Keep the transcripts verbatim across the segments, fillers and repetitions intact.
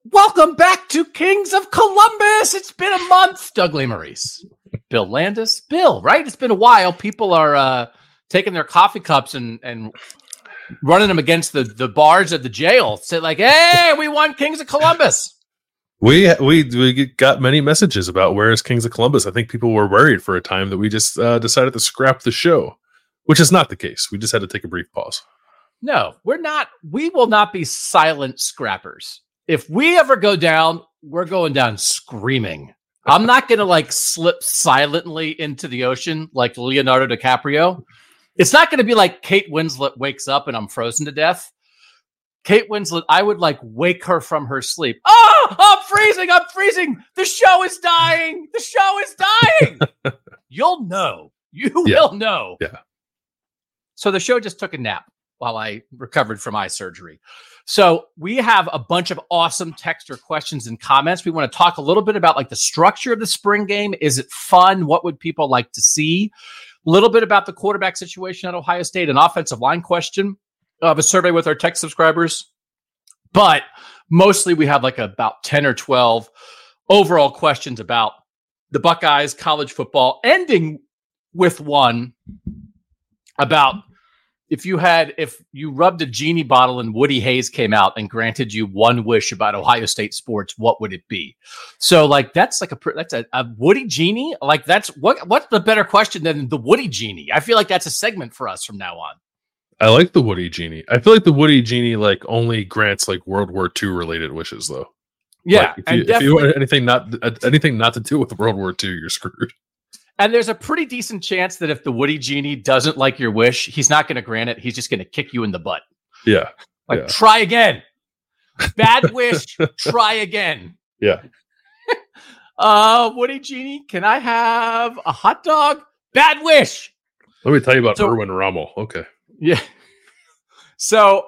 Welcome back to Kings of Columbus. It's been a month. Doug Lesmerises, Bill Landis. Bill, right? It's been a while. People are uh, taking their coffee cups and, and running them against the, the bars of the jail. Say like, hey, we won Kings of Columbus. We we we got many messages about where is Kings of Columbus. I think people were worried for a time that we just uh, decided to scrap the show, which is not the case. We just had to take a brief pause. No, we're not. We will not be silent scrappers. If we ever go down, we're going down screaming. I'm not going to like slip silently into the ocean like Leonardo DiCaprio. It's not going to be like Kate Winslet wakes up and I'm frozen to death. Kate Winslet, I would like wake her from her sleep. Oh, I'm freezing. I'm freezing. The show is dying. The show is dying. You'll know. You Yeah. will know. Yeah. So the show just took a nap while I recovered from eye surgery. So we have a bunch of awesome texter questions and comments. We want to talk a little bit about like the structure of the spring game. Is it fun? What would people like to see? A little bit about the quarterback situation at Ohio State, an offensive line question of a survey with our tech subscribers. But mostly we have like about ten or twelve overall questions about the Buckeyes, college football, ending with one about if you had, if you rubbed a genie bottle and Woody Hayes came out and granted you one wish about Ohio State sports, what would it be? So like, that's like a, that's a, a Woody genie. Like that's what, what's the better question than the Woody genie? I feel like that's a segment for us from now on. I like the Woody genie. I feel like the Woody genie like only grants like World War Two related wishes though. Yeah. Like, if, and you, if you want anything not, anything not to do with World War Two, you're screwed. And there's a pretty decent chance that if the Woody genie doesn't like your wish, he's not going to grant it. He's just going to kick you in the butt. Yeah. Like, yeah. Try again. Bad wish. Try again. Yeah. uh, Woody genie, can I have a hot dog? Bad wish. Let me tell you about So- Erwin Rommel. Okay. Yeah. So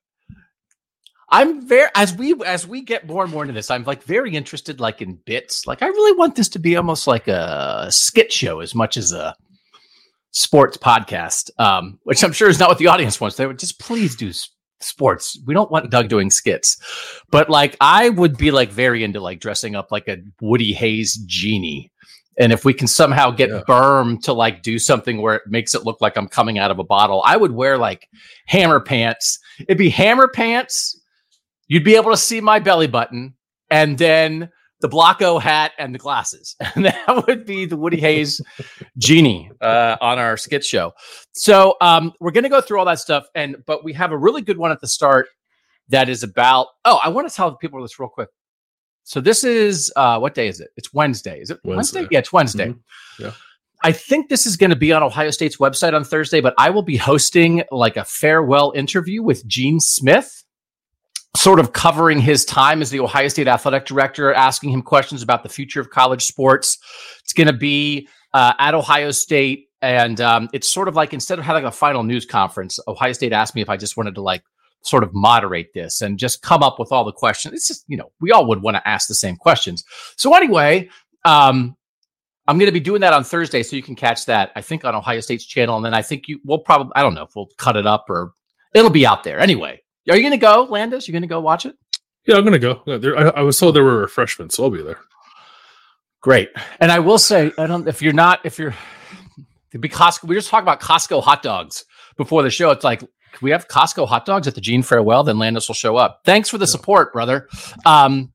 I'm very, as we, as we get more and more into this, I'm like very interested, like in bits. Like I really want this to be almost like a skit show as much as a sports podcast, um, which I'm sure is not what the audience wants. They would just please do s- sports. We don't want Doug doing skits, but like I would be like very into like dressing up like a Woody Hayes genie. And if we can somehow get Yeah. Berm to like do something where it makes it look like I'm coming out of a bottle, I would wear like hammer pants. It'd be hammer pants. You'd be able to see my belly button and then the Blocko hat and the glasses. And that would be the Woody Hayes genie uh, on our skit show. So um, we're going to go through all that stuff. And but we have a really good one at the start that is about, oh, I want to tell people this real quick. So this is, uh, what day is it? It's Wednesday. Is it Wednesday? Wednesday. Yeah, it's Wednesday. Mm-hmm. Yeah. I think this is going to be on Ohio State's website on Thursday, but I will be hosting like a farewell interview with Gene Smith, sort of covering his time as the Ohio State athletic director, asking him questions about the future of college sports. It's going to be uh, at Ohio State. And um, it's sort of like, instead of having a final news conference, Ohio State asked me if I just wanted to like sort of moderate this and just come up with all the questions. It's just, you know, we all would want to ask the same questions. So anyway, um, I'm going to be doing that on Thursday. So you can catch that, I think, on Ohio State's channel. And then I think you will probably, I don't know if we'll cut it up or it'll be out there. Anyway, are you going to go, Landis? You going to go watch it? Yeah, I'm going to go. Yeah, there, I, I was told there were refreshments, so I'll be there. Great. And I will say, I don't, if you're not, if you're, to be Costco, we just talked about Costco hot dogs before the show. It's like, can we have Costco hot dogs at the Gene Farewell? Then Landis will show up. Thanks for the support, brother. Um,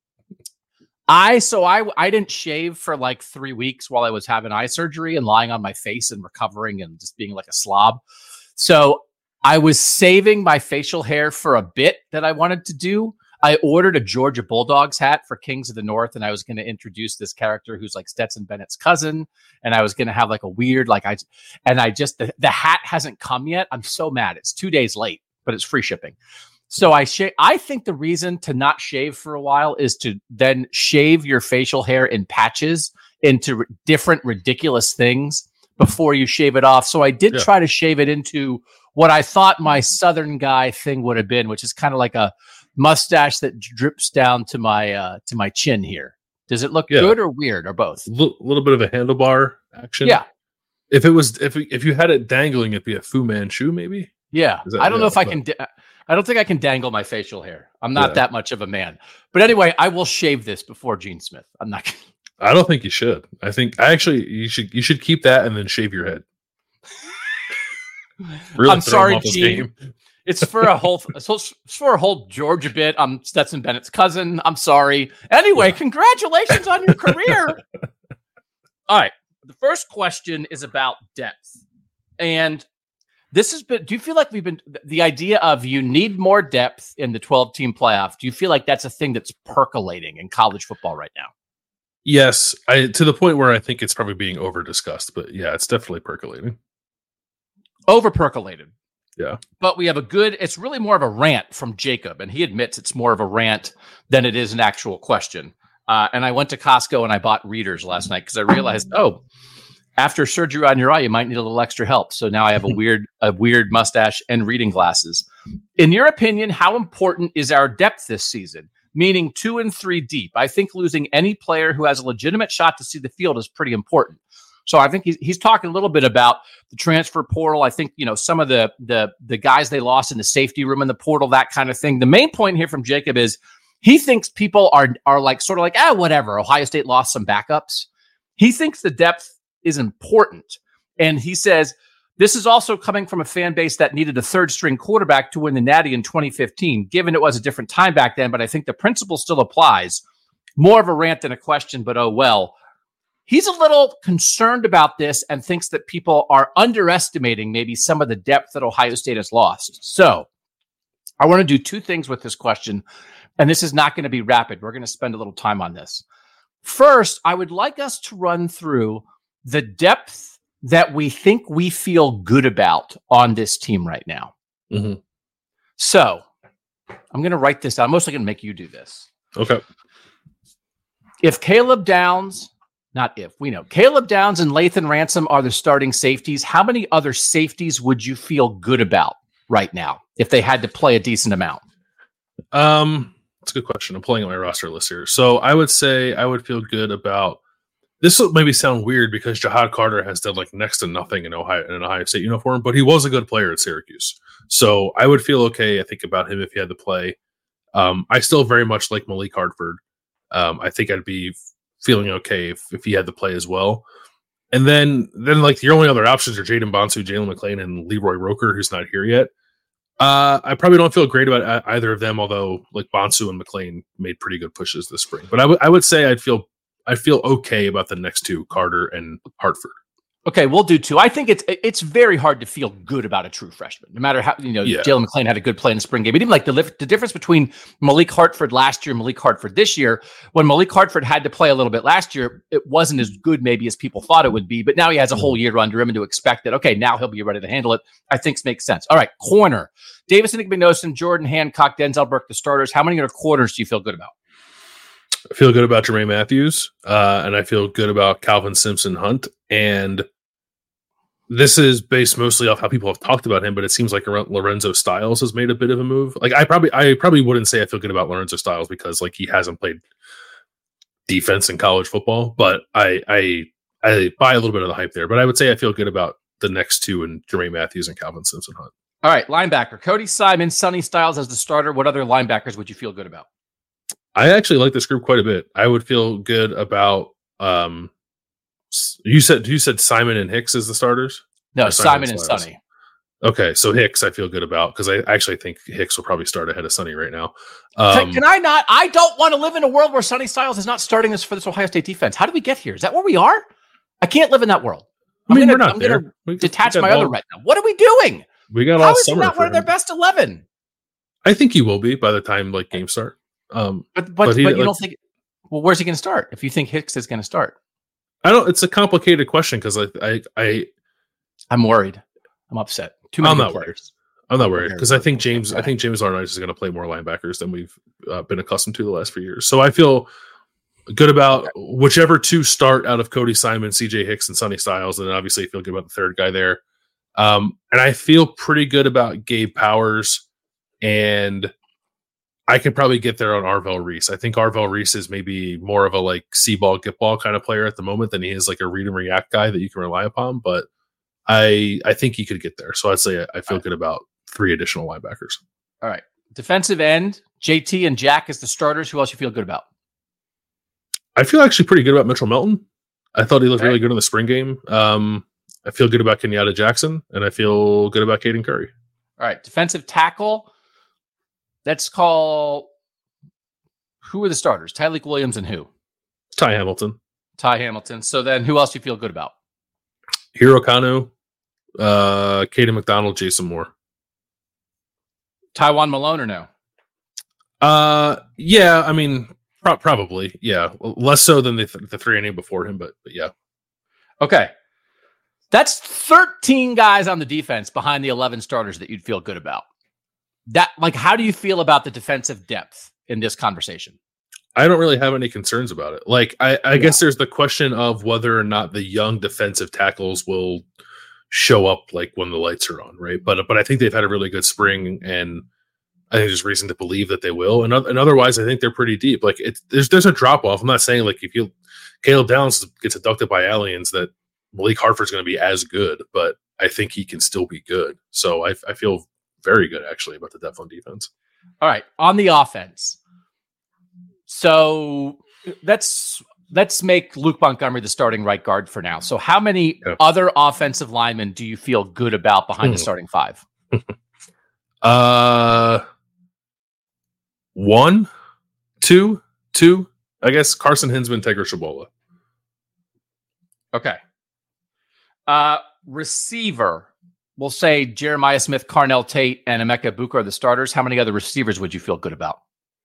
I, so I, I didn't shave for like three weeks while I was having eye surgery and lying on my face and recovering and just being like a slob. So I was saving my facial hair for a bit that I wanted to do. I ordered a Georgia Bulldogs hat for Kings of the North, and I was going to introduce this character who's like Stetson Bennett's cousin, and I was going to have like a weird, like I, and I just, the, the hat hasn't come yet. I'm so mad. It's two days late, but it's free shipping. So I shave. I think the reason to not shave for a while is to then shave your facial hair in patches into r- different ridiculous things before you shave it off. So I did Yeah. try to shave it into what I thought my Southern guy thing would have been, which is kind of like a mustache that drips down to my uh, to my chin here. Does it look Yeah. good or weird or both? A L- little bit of a handlebar action. Yeah, If it was, if if you had it dangling, it'd be a Fu Manchu, maybe. yeah. Is that- I don't know yeah, if I but- can. Di- I don't think I can dangle my facial hair. I'm not Yeah. that much of a man. But anyway, I will shave this before Gene Smith. I'm not. I don't think you should. I think I actually you should you should keep that and then shave your head. Really I'm throw him sorry, off his Gene. game. It's for a whole. It's for a whole Georgia bit. I'm Stetson Bennett's cousin. I'm sorry. Anyway, congratulations on your career. All right. The first question is about depth, and this has been. Do you feel like we've been the idea of you need more depth in the twelve team playoff? Do you feel like that's a thing that's percolating in college football right now? Yes, I to the point where I think it's probably being over discussed, but yeah, it's definitely percolating. Over percolated. Yeah. But we have a good, it's really more of a rant from Jacob, and he admits it's more of a rant than it is an actual question. Uh, and I went to Costco and I bought readers last night because I realized, oh, after surgery on your eye, you might need a little extra help. So now I have a weird, a weird mustache and reading glasses. In your opinion, how important is our depth this season? Meaning two and three deep. I think losing any player who has a legitimate shot to see the field is pretty important. So I think he's, he's talking a little bit about the transfer portal. I think, you know, some of the, the, the guys they lost in the safety room in the portal, that kind of thing. The main point here from Jacob is he thinks people are, are like, sort of like, ah, whatever. Ohio State lost some backups. He thinks the depth is important. And he says, this is also coming from a fan base that needed a third string quarterback to win the Natty in twenty fifteen, given it was a different time back then. But I think the principle still applies. More of a rant than a question, but oh, well. He's a little concerned about this and thinks that people are underestimating maybe some of the depth that Ohio State has lost. So I want to do two things with this question, and this is not going to be rapid. We're going to spend a little time on this. First, I would like us to run through the depth that we think we feel good about on this team right now. Mm-hmm. So I'm going to write this down. I'm mostly going to make you do this. Okay. If Caleb Downs... Not if, we know. Caleb Downs and Lathan Ransom are the starting safeties. How many other safeties would you feel good about right now if they had to play a decent amount? Um, that's a good question. I'm pulling up my roster list here. So I would say I would feel good about this. Will maybe sound weird because Jahad Carter has done like next to nothing in Ohio in an Ohio State uniform, but he was a good player at Syracuse. So I would feel okay, I think, about him if he had to play. Um, I still very much like Malik Hartford. Um, I think I'd be feeling okay if, if he had to play as well. And then, then like your only other options are Jaden Bonsu, Jalen McClain, and Leroy Roker, who's not here yet. Uh, I probably don't feel great about either of them, although like Bonsu and McClain made pretty good pushes this spring. But I would I would say I'd feel I feel okay about the next two, Carter and Hartford. Okay, we'll do two. I think it's it's very hard to feel good about a true freshman, no matter how, you know, yeah. Jalen McClain had a good play in the spring game. But even like the, the difference between Malik Hartford last year and Malik Hartford this year, when Malik Hartford had to play a little bit last year, it wasn't as good maybe as people thought it would be. But now he has a whole year under him, and to expect that, okay, now he'll be ready to handle it, I think makes sense. All right, corner. Davison Igbinosun, Jordan Hancock, Denzel Burke, the starters. How many other corners do you feel good about? I feel good about Jermaine Matthews, uh, and I feel good about Calvin Simpson Hunt. And this is based mostly off how people have talked about him, but it seems like Lorenzo Styles has made a bit of a move. Like I probably, I probably wouldn't say I feel good about Lorenzo Styles because like he hasn't played defense in college football, but I, I, I buy a little bit of the hype there. But I would say I feel good about the next two and Jermaine Matthews and Calvin Simpson Hunt. All right, linebacker Cody Simon, Sonny Styles as the starter. What other linebackers would you feel good about? I actually like this group quite a bit. I would feel good about. Um, You said you said Simon and Hicks as the starters? No, Simon, Simon and Sonny. Okay, so Hicks I feel good about because I actually think Hicks will probably start ahead of Sonny right now. Um, can, can I not? I don't want to live in a world where Sonny Styles is not starting this for this Ohio State defense. How did we get here? Is that where we are? I can't live in that world. I'm I mean, gonna, we're not I'm there. gonna we, detach we my all, other retina. What are we doing? We got How all is summer. He not one of their best eleven? I think he will be by the time like games start. Um, but but, but, he, but you like, don't think? Well, where's he going to start? If you think Hicks is going to start, I don't. It's a complicated question because I, I, I, I'm worried. I'm upset. Too many I'm not players. worried. I'm not worried because I think James. I think James Arnott is going to play more linebackers than we've uh, been accustomed to the last few years. So I feel good about whichever two start out of Cody Simon, C J Hicks, and Sonny Styles, and then obviously I feel good about the third guy there. Um, and I feel pretty good about Gabe Powers, and I could probably get there on Arvell Reese. I think Arvell Reese is maybe more of a like see ball, get ball kind of player at the moment than he is like a read and react guy that you can rely upon. But I I think he could get there. So I'd say I feel good about three additional linebackers. All right. Defensive end, J T and Jack as the starters. Who else you feel good about? I feel actually pretty good about Mitchell Melton. I thought he looked Okay. really good in the spring game. Um, I feel good about Kenyatta Jackson, and I feel good about Caden Curry. All right. Defensive tackle. Let's call. Who are the starters? Tyleik Williams and who? Ty Hamilton. Ty Hamilton. So then who else do you feel good about? Hiro Kanu, uh, Caden McDonald, Jason Moore. Taiwan Malone or no? Uh, yeah, I mean, pro- probably, yeah. Less so than the, th- the three I named before him, but, but yeah. Okay. That's thirteen guys on the defense behind the eleven starters that you'd feel good about. That, like, how do you feel about the defensive depth in this conversation? I don't really have any concerns about it. Like, I, I yeah. guess there's the question of whether or not the young defensive tackles will show up like when the lights are on, right? But but I think they've had a really good spring, and I think there's reason to believe that they will. And, and otherwise, I think they're pretty deep. Like, it's there's there's a drop off. I'm not saying like if you Caleb Downs gets abducted by aliens that Malik Hartford's going to be as good, but I think he can still be good. So I, I feel very good actually about the depth on defense. All right, on the offense. So let's let's make Luke Montgomery the starting right guard for now. So how many yeah. other offensive linemen do you feel good about behind mm. the starting five? uh, one, two, two. I guess Carson Hinsman, Tegra Shabola. Okay. Uh, receiver. We'll say Jeremiah Smith, Carnell Tate, and Emeka Buka are the starters. How many other receivers would you feel good about?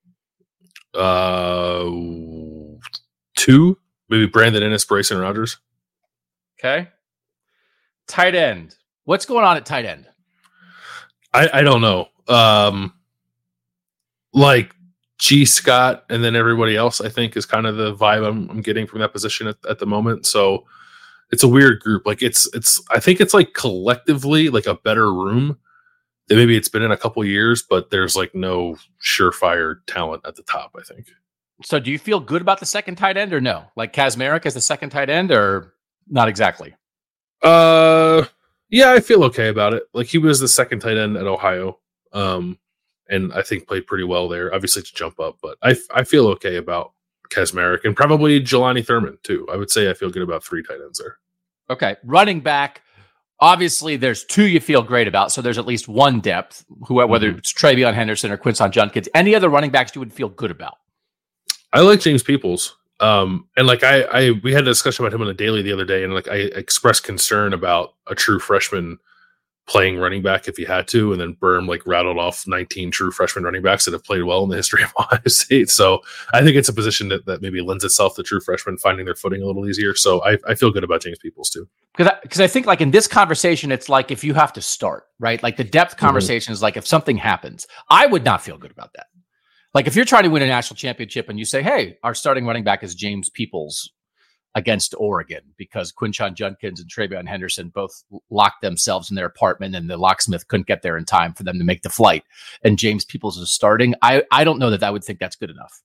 Uh, two, maybe Brandon Ennis, Bryson Rogers. Okay. Tight end. What's going on at tight end? I, I don't know. Um, like G Scott and then everybody else, I think, is kind of the vibe I'm, I'm getting from that position at, at the moment. So it's a weird group. Like it's, it's, I think it's like collectively like a better room. Maybe it's been in a couple years, but there's like no surefire talent at the top, I think. So do you feel good about the second tight end or no? Like Kazmarek as the second tight end or not exactly? Uh, yeah, I feel okay about it. Like he was the second tight end at Ohio. Um, and I think played pretty well there, obviously to jump up, but I, I feel okay about Kazmarek and probably Jelani Thurman too. I would say I feel good about three tight ends there. Okay. Running back. Obviously, there's two you feel great about, so there's at least one depth, who, whether mm-hmm. it's Travion Henderson or Quinson Judkins. Any other running backs you would feel good about? I like James Peoples. Um, and like I, I, we had a discussion about him on the daily the other day, and like I expressed concern about a true freshman playing running back if he had to, and then Berm like rattled off nineteen true freshman running backs that have played well in the history of Ohio State. So I think it's a position that, that maybe lends itself to true freshmen finding their footing a little easier. So I, I feel good about James Peoples too. Because I, because I think like in this conversation, it's like if you have to start, right? Like the depth conversation mm-hmm. is like if something happens, I would not feel good about that. Like if you're trying to win a national championship and you say, hey, our starting running back is James Peoples against Oregon because Quinshon Judkins and Travion Henderson both locked themselves in their apartment and the locksmith couldn't get there in time for them to make the flight. And James Peoples is starting. I, I don't know that I would think that's good enough.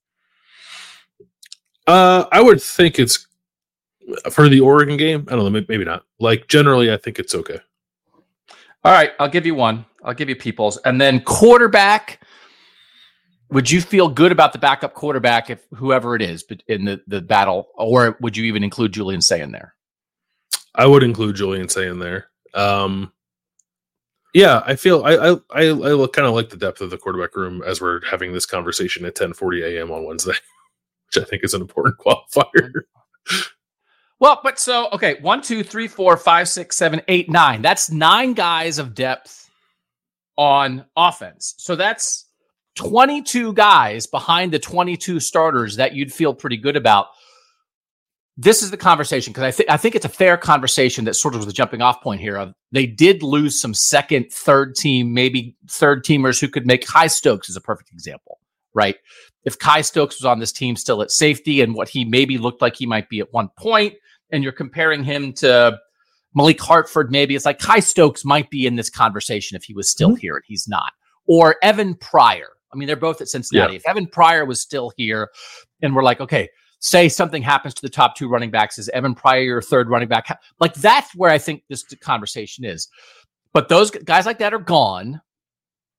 Uh, I would think it's for the Oregon game. I don't know. Maybe not. Like generally, I think it's okay. All right. I'll give you one. I'll give you Peoples. And then quarterback. Would you feel good about the backup quarterback if whoever it is in the, the battle, or would you even include Julian Say in there? I would include Julian Say in there. Um, yeah, I feel I I I, I kind of like the depth of the quarterback room as we're having this conversation at ten forty a.m. on Wednesday, which I think is an important qualifier. Well, but so okay, one, two, three, four, five, six, seven, eight, nine. That's nine guys of depth on offense. So that's twenty-two guys behind the twenty-two starters that you'd feel pretty good about. This is the conversation because I think I think it's a fair conversation that sort of was the jumping off point here of they did lose some second, third team, maybe third teamers who could make. Kai Stokes is a perfect example, right? If Kai Stokes was on this team still at safety and what he maybe looked like he might be at one point, and you're comparing him to Malik Hartford, maybe it's like Kai Stokes might be in this conversation if he was still mm-hmm. here and he's not. Or Evan Pryor. I mean, they're both at Cincinnati. Yeah. If Evan Pryor was still here and we're like, okay, say something happens to the top two running backs, is Evan Pryor your third running back? Like that's where I think this conversation is. But those guys like that are gone.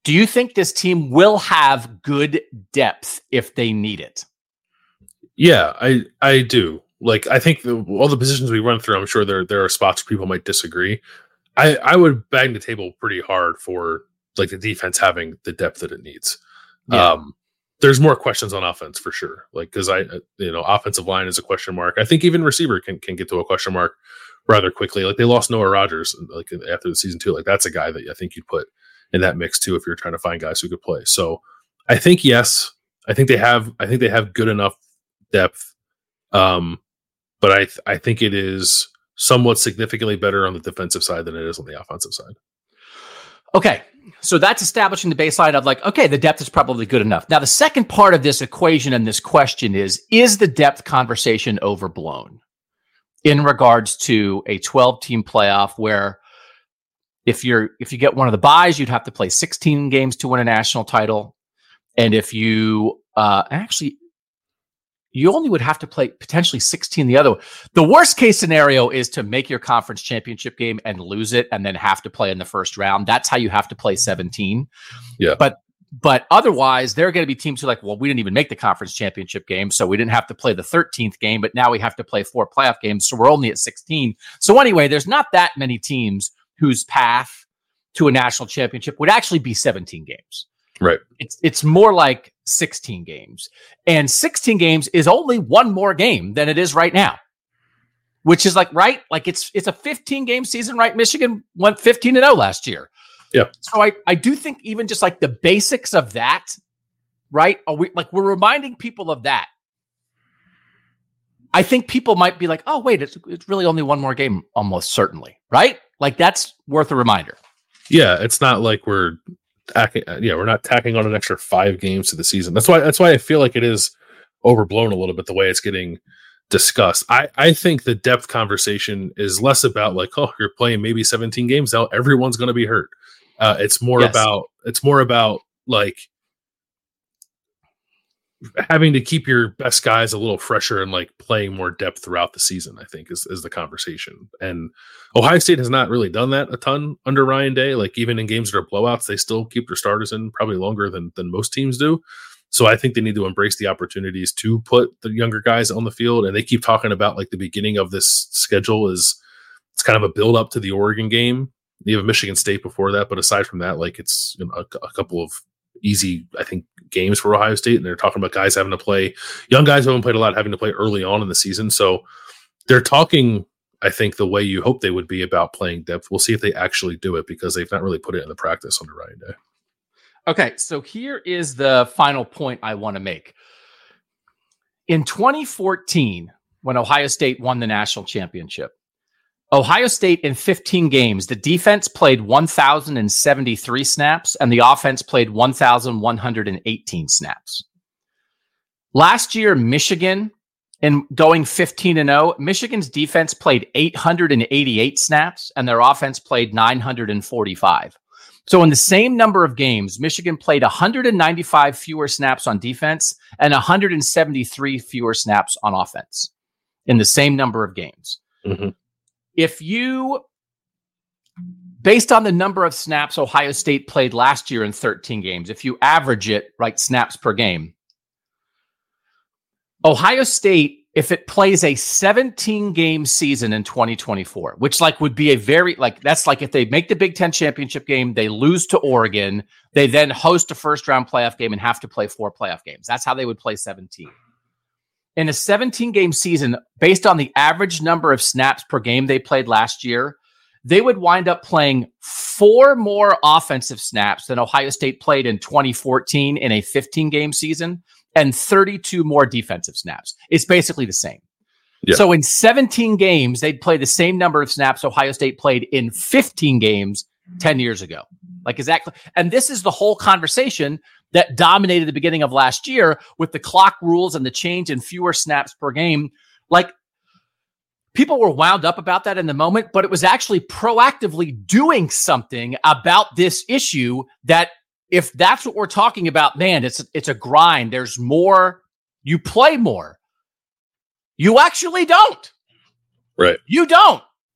Do you think this team will have good depth if they need it? Yeah, I I do. Like, I think the, all the positions we run through, I'm sure there there are spots where people might disagree. I, I would bang the table pretty hard for like the defense having the depth that it needs. Yeah. Um, there's more questions on offense for sure. Like, because I, you know, offensive line is a question mark. I think even receiver can can get to a question mark rather quickly. Like, they lost Noah Rodgers like after the season too. Like, that's a guy that I think you'd put in that mix too if you're trying to find guys who could play. So I think yes, I think they have. I think they have good enough depth. Um, but I th- I think it is somewhat significantly better on the defensive side than it is on the offensive side. Okay, so that's establishing the baseline of like, okay, the depth is probably good enough. Now, the second part of this equation and this question is, is the depth conversation overblown in regards to a twelve-team playoff where if you're if you get one of the buys, you'd have to play sixteen games to win a national title, and if you uh, actually you only would have to play potentially sixteen the other way. The worst case scenario is to make your conference championship game and lose it and then have to play in the first round. That's how you have to play seventeen. Yeah. But but otherwise, there are going to be teams who are like, well, we didn't even make the conference championship game, so we didn't have to play the thirteenth game, but now we have to play four playoff games, so we're only at sixteen. So anyway, there's not that many teams whose path to a national championship would actually be seventeen games. Right. It's it's more like sixteen games. And sixteen games is only one more game than it is right now. Which is like, right? Like it's it's a fifteen game season, right? Michigan went fifteen and oh last year. Yeah. So I, I do think even just like the basics of that, right? Are we like we're reminding people of that. I think people might be like, oh, wait, it's it's really only one more game, almost certainly, right? Like that's worth a reminder. Yeah, it's not like we're Tacking, yeah, we're not tacking on an extra five games to the season. That's why. That's why I feel like it is overblown a little bit the way it's getting discussed. I, I think the depth conversation is less about like, oh, you're playing maybe seventeen games now, everyone's going to be hurt. Uh, it's more yes. about. It's more about like having to keep your best guys a little fresher and like playing more depth throughout the season. I think is is the conversation. And Ohio State has not really done that a ton under Ryan Day. Like even in games that are blowouts, they still keep their starters in probably longer than than most teams do. So I think they need to embrace the opportunities to put the younger guys on the field. And they keep talking about like the beginning of this schedule is it's kind of a build up to the Oregon game. You have Michigan State before that, but aside from that, like it's you know, a, a couple of easy, I think, games for Ohio State. And they're talking about guys having to play, young guys who haven't played a lot, having to play early on in the season. So they're talking, I think, the way you hope they would be about playing depth. We'll see if they actually do it because they've not really put it in the practice under Ryan Day. Okay, so here is the final point I want to make. In twenty fourteen, when Ohio State won the national championship, Ohio State in fifteen games, the defense played one thousand seventy-three snaps and the offense played one thousand one hundred eighteen snaps. Last year, Michigan, in going fifteen and oh, Michigan's defense played eight hundred eighty-eight snaps and their offense played nine hundred forty-five. So in the same number of games, Michigan played one hundred ninety-five fewer snaps on defense and one hundred seventy-three fewer snaps on offense in the same number of games. Mm-hmm. If you, based on the number of snaps Ohio State played last year in thirteen games, if you average it, right, snaps per game, Ohio State, if it plays a seventeen game season in twenty twenty-four, which like would be a very, like, that's like if they make the Big Ten championship game, they lose to Oregon, they then host a first round playoff game and have to play four playoff games. That's how they would play seventeen. In a seventeen game season, based on the average number of snaps per game they played last year, they would wind up playing four more offensive snaps than Ohio State played in twenty fourteen in a fifteen game season and thirty-two more defensive snaps. It's basically the same. Yeah. So in seventeen games, they'd play the same number of snaps Ohio State played in fifteen games ten years ago. Like exactly. And this is the whole conversation that dominated the beginning of last year with the clock rules and the change in fewer snaps per game. Like people were wound up about that in the moment, but it was actually proactively doing something about this issue that if that's what we're talking about, man, it's, it's a grind. There's more, you play more. You actually don't. Right. You don't.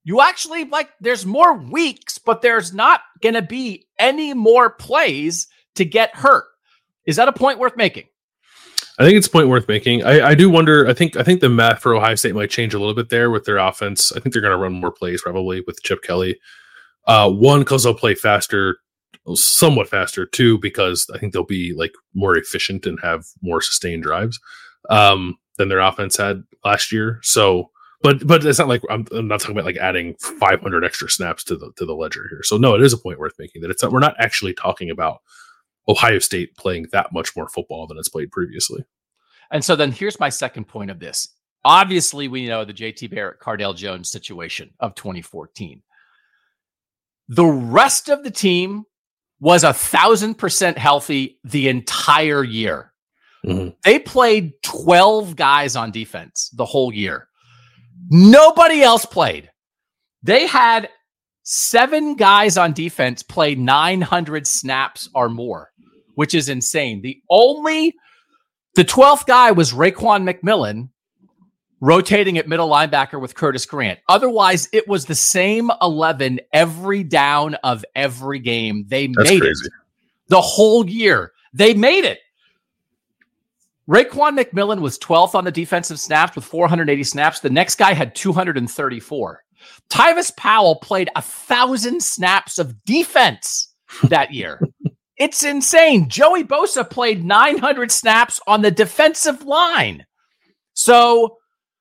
You actually like there's more weeks, but there's not going to be any more plays to get hurt. Is that a point worth making? I think it's a point worth making. I, I do wonder. I think I think the math for Ohio State might change a little bit there with their offense. I think they're going to run more plays probably with Chip Kelly. Uh, one, because they'll play faster, somewhat faster. Two, because I think they'll be like more efficient and have more sustained drives um, than their offense had last year. So, but but it's not like I'm, I'm not talking about like adding five hundred extra snaps to the to the ledger here. So no, it is a point worth making that it's not, we're not actually talking about Ohio State playing that much more football than it's played previously. And so then here's my second point of this. Obviously, we know the J T Barrett, Cardale Jones situation of twenty fourteen. The rest of the team was a thousand percent healthy the entire year. Mm-hmm. They played twelve guys on defense the whole year. Nobody else played. They had seven guys on defense play nine hundred snaps or more, which is insane. The only, the twelfth guy was Raekwon McMillan, rotating at middle linebacker with Curtis Grant. Otherwise, it was the same eleven every down of every game. They That's made crazy. It the whole year. They made it. Raekwon McMillan was twelfth on the defensive snaps with four hundred eighty snaps. The next guy had two hundred thirty-four. Tyvis Powell played a thousand snaps of defense that year. It's insane. Joey Bosa played nine hundred snaps on the defensive line. So,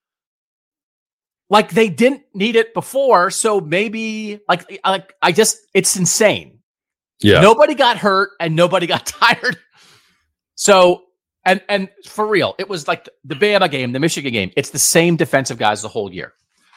like, they didn't need it before. So maybe, like, like I just, it's insane. Yeah. Nobody got hurt and nobody got tired. So, and and for real, it was like the Bama game, the Michigan game. It's the same defensive guys the whole year.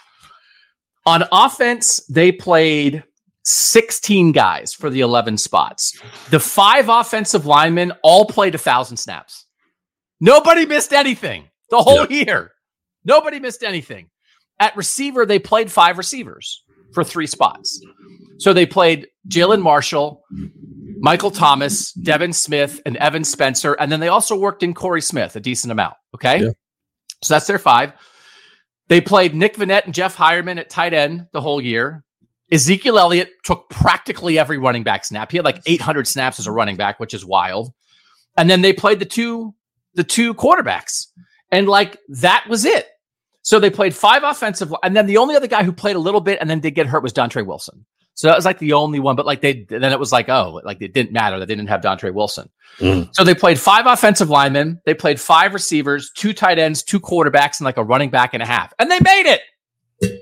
On offense, they played sixteen guys for the eleven spots. The five offensive linemen all played one thousand snaps. Nobody missed anything the whole yep. year. Nobody missed anything. At receiver, they played five receivers for three spots. So they played Jalen Marshall, Michael Thomas, Devin Smith, and Evan Spencer. And then they also worked in Corey Smith a decent amount. Okay. Yeah. So that's their five. They played Nick Vannett and Jeff Hireman at tight end the whole year. Ezekiel Elliott took practically every running back snap. He had like eight hundred snaps as a running back, which is wild. And then they played the two, the two quarterbacks. And like, that was it. So they played five offensive. And then the only other guy who played a little bit and then did get hurt was Dontre Wilson. So that was like the only one, but like they, then it was like, oh, like it didn't matter that they didn't have Dontre Wilson. Mm. So they played five offensive linemen. They played five receivers, two tight ends, two quarterbacks, and like a running back and a half. And they made it.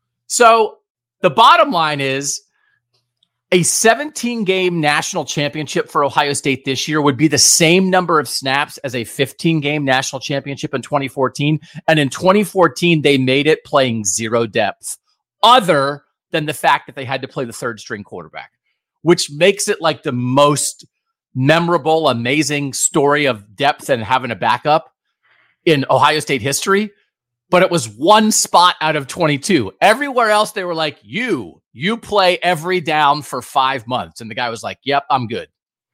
So the bottom line is a seventeen game national championship for Ohio State this year would be the same number of snaps as a fifteen game national championship in twenty fourteen. And in twenty fourteen, they made it playing zero depth, other than the fact that they had to play the third string quarterback, which makes it like the most memorable, amazing story of depth and having a backup in Ohio State history. But it was one spot out of twenty-two. Everywhere else, they were like, you, you play every down for five months. And the guy was like, yep, I'm good.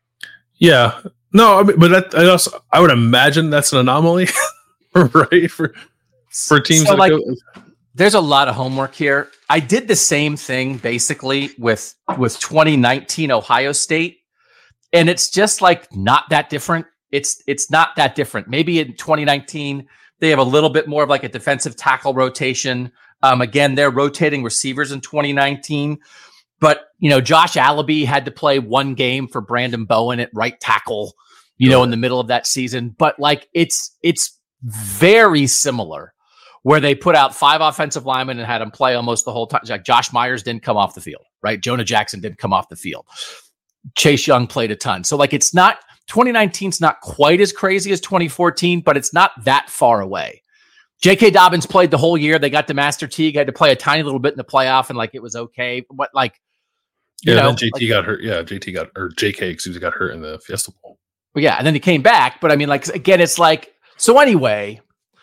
Yeah. No, I mean, but that, I also, I would imagine that's an anomaly, right? For, for teams so that like, go- there's a lot of homework here. I did the same thing basically with, with twenty nineteen Ohio State. And it's just like not that different. It's, it's not that different. Maybe in twenty nineteen, they have a little bit more of like a defensive tackle rotation. Um, again, they're rotating receivers in twenty nineteen. But, you know, Josh Allaby had to play one game for Brandon Bowen at right tackle, you know, in the middle of that season. But like it's it's very similar, where they put out five offensive linemen and had them play almost the whole time. Like Josh Myers didn't come off the field, right? Jonah Jackson didn't come off the field. Chase Young played a ton. So like it's not, twenty nineteen is not quite as crazy as twenty fourteen, but it's not that far away. J K. Dobbins played the whole year. They got to Master Teague, had to play a tiny little bit in the playoff, and like it was okay. But like, you yeah, know, then J T like, got hurt. Yeah, J T got, or J K, excuse me, got hurt in the Fiesta Bowl. Well, yeah, and then he came back. But I mean, like, again, it's like, so anyway,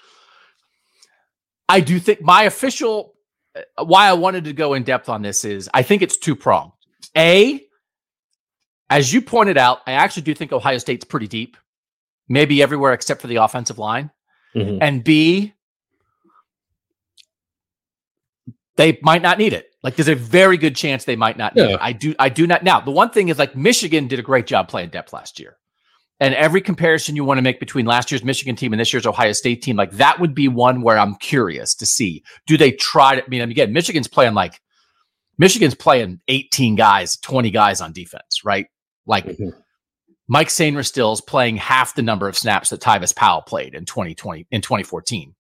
I do think my official, why I wanted to go in depth on this is I think it's two pronged. A, as you pointed out, I actually do think Ohio State's pretty deep, maybe everywhere except for the offensive line. Mm-hmm. And B, they might not need it. Like there's a very good chance they might not need Yeah. it. I do, I do not. Now, the one thing is like Michigan did a great job playing depth last year. And every comparison you want to make between last year's Michigan team and this year's Ohio State team, like that would be one where I'm curious to see, do they try to, I mean, again, Michigan's playing like, Michigan's playing eighteen guys, twenty guys on defense, right? Like mm-hmm. Mike Sainristil's playing half the number of snaps that Tyvis Powell played in twenty twenty, in twenty fourteen.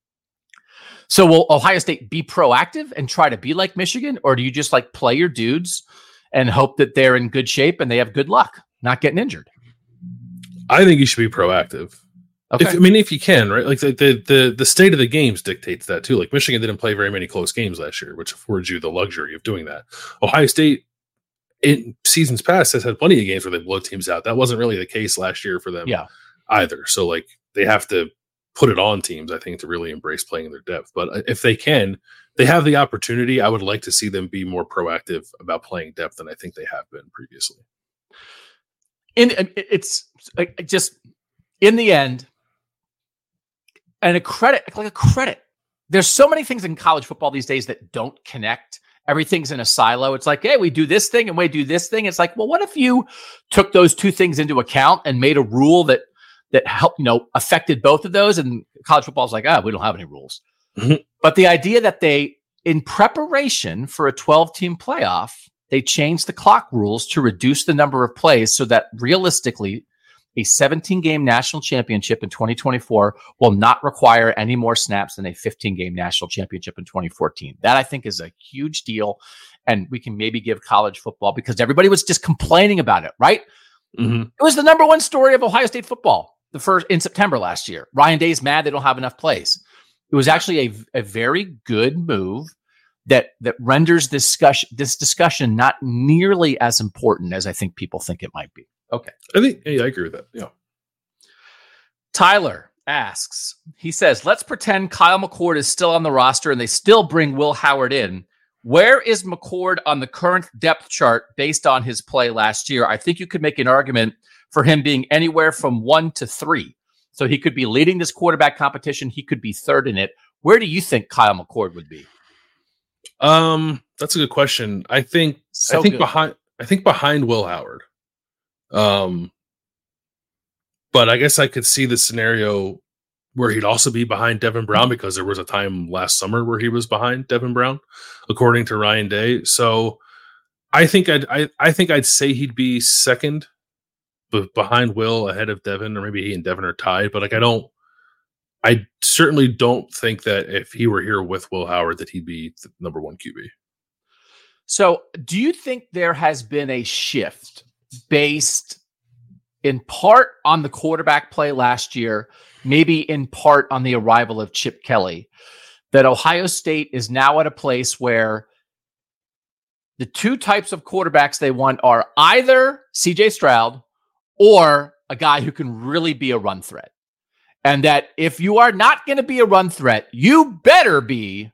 So will Ohio State be proactive and try to be like Michigan, or do you just like play your dudes and hope that they're in good shape and they have good luck not getting injured? I think you should be proactive. Okay. If, I mean, if you can, right? Like the, the the the state of the games dictates that too. Like Michigan didn't play very many close games last year, which affords you the luxury of doing that. Ohio State in seasons past has had plenty of games where they blow teams out. That wasn't really the case last year for them yeah. either. So like they have to put it on teams, I think, to really embrace playing in their depth. But if they can, they have the opportunity. I would like to see them be more proactive about playing depth than I think they have been previously. In it's just in the end, and a credit, like a credit. There's so many things in college football these days that don't connect. Everything's in a silo. It's like, hey, we do this thing and we do this thing. It's like, well, what if you took those two things into account and made a rule that that helped, you know, affected both of those? And college football is like, ah, we don't have any rules. Mm-hmm. But the idea that they, in preparation for a twelve-team playoff, they changed the clock rules to reduce the number of plays so that realistically, a seventeen-game national championship in twenty twenty-four will not require any more snaps than a fifteen-game national championship in twenty fourteen. That, I think, is a huge deal. And we can maybe give college football, because everybody was just complaining about it, right? Mm-hmm. It was the number one story of Ohio State football the first in September last year. Ryan Day's mad they don't have enough plays. It was actually a, a very good move that that renders this discussion, this discussion not nearly as important as I think people think it might be. Okay. I think, yeah, I agree with that. Yeah. Tyler asks, he says, let's pretend Kyle McCord is still on the roster and they still bring Will Howard in. Where is McCord on the current depth chart based on his play last year? I think you could make an argument for him being anywhere from one to three. So he could be leading this quarterback competition. He could be third in it. Where do you think Kyle McCord would be? Um, that's a good question. I think, so I think good. behind, I think behind Will Howard. Um, but I guess I could see the scenario where he'd also be behind Devin Brown, because there was a time last summer where he was behind Devin Brown, according to Ryan Day. So I think I'd, I, I think I'd say he'd be second, but behind Will, ahead of Devin, or maybe he and Devin are tied. But like, I don't, I certainly don't think that if he were here with Will Howard, that he'd be the number one Q B. So do you think there has been a shift based in part on the quarterback play last year, maybe in part on the arrival of Chip Kelly, that Ohio State is now at a place where the two types of quarterbacks they want are either C J Stroud or a guy who can really be a run threat? And that if you are not going to be a run threat, you better be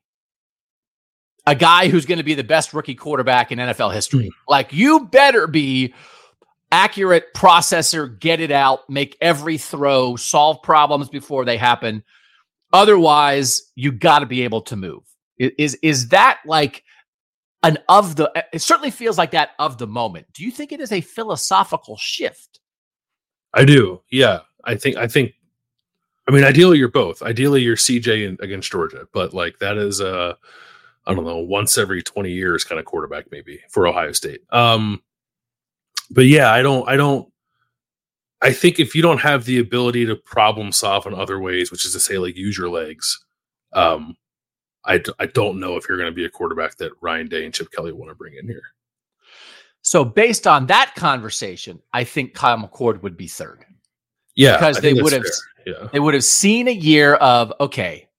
a guy who's going to be the best rookie quarterback in N F L history. Mm-hmm. Like, you better be accurate processor, get it out, make every throw, solve problems before they happen. Otherwise, you got to be able to move. Is, is that like an of the, it certainly feels like that of the moment. Do you think it is a philosophical shift? I do. Yeah. I think, I think, I mean, ideally you're both. Ideally you're C J in, against Georgia, but like that is a, I don't know, once every twenty years kind of quarterback maybe for Ohio State. Um, But yeah, I don't, I don't, I think if you don't have the ability to problem solve in other ways, which is to say, like, use your legs, um, I, I don't know if you're going to be a quarterback that Ryan Day and Chip Kelly want to bring in here. So based on that conversation, I think Kyle McCord would be third. Yeah. Because they would have, yeah. they would have seen a year of, okay,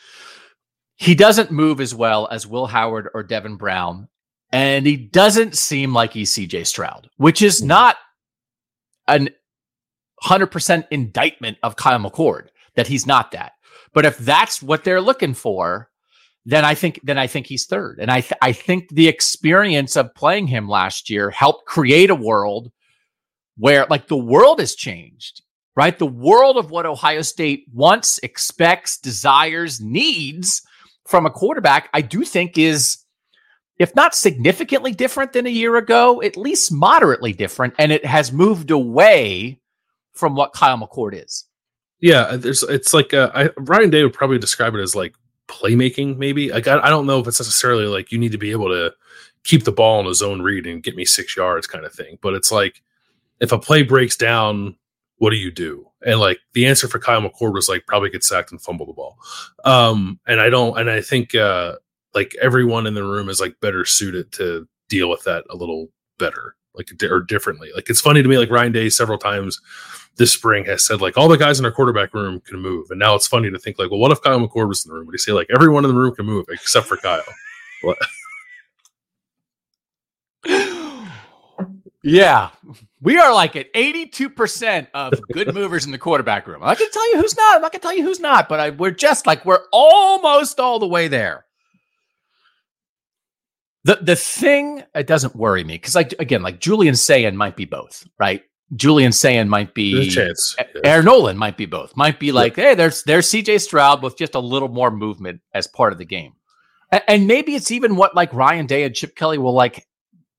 he doesn't move as well as Will Howard or Devin Brown. And he doesn't seem like he's C J Stroud, which is not an one hundred percent indictment of Kyle McCord, that he's not that. But if that's what they're looking for, then I think then I think he's third. And I th- I think the experience of playing him last year helped create a world where, like, the world has changed, right? The world of what Ohio State wants, expects, desires, needs from a quarterback, I do think is, if not significantly different than a year ago, at least moderately different. And it has moved away from what Kyle McCord is. Yeah, there's it's like uh, I, Ryan Day would probably describe it as like playmaking, maybe. Like I, I don't know if it's necessarily like you need to be able to keep the ball in a zone read and get me six yards kind of thing. But it's like if a play breaks down, what do you do? And like the answer for Kyle McCord was like probably get sacked and fumble the ball. Um, and I don't, and I think uh, like everyone in the room is like better suited to deal with that a little better, like or differently. Like it's funny to me, like Ryan Day several times this spring has said like all the guys in our quarterback room can move. And now it's funny to think like, well, what if Kyle McCord was in the room? Would he say like everyone in the room can move except for Kyle? What? Yeah, we are like at eighty-two percent of good movers in the quarterback room. I can tell you who's not. I'm not going to tell you who's not, but I, we're just like, we're almost all the way there. The the thing, it doesn't worry me because, like, again, like Julian Sayin might be both, right? Julian Sayin might be, there's a chance. Yeah. Aaron Nolan might be both. Might be like, yeah. hey, there's there's C J Stroud with just a little more movement as part of the game, and, and maybe it's even what like Ryan Day and Chip Kelly will like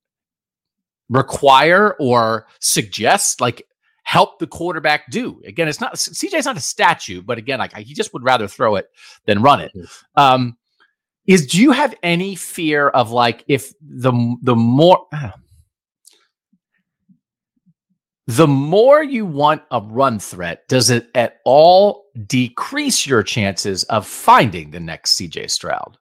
require or suggest, like help the quarterback do. Again, it's not C J's not a statue, but again, like he just would rather throw it than run it. Um, is do you have any fear of like if the the more uh, the more you want a run threat, does it at all decrease your chances of finding the next C J Stroud?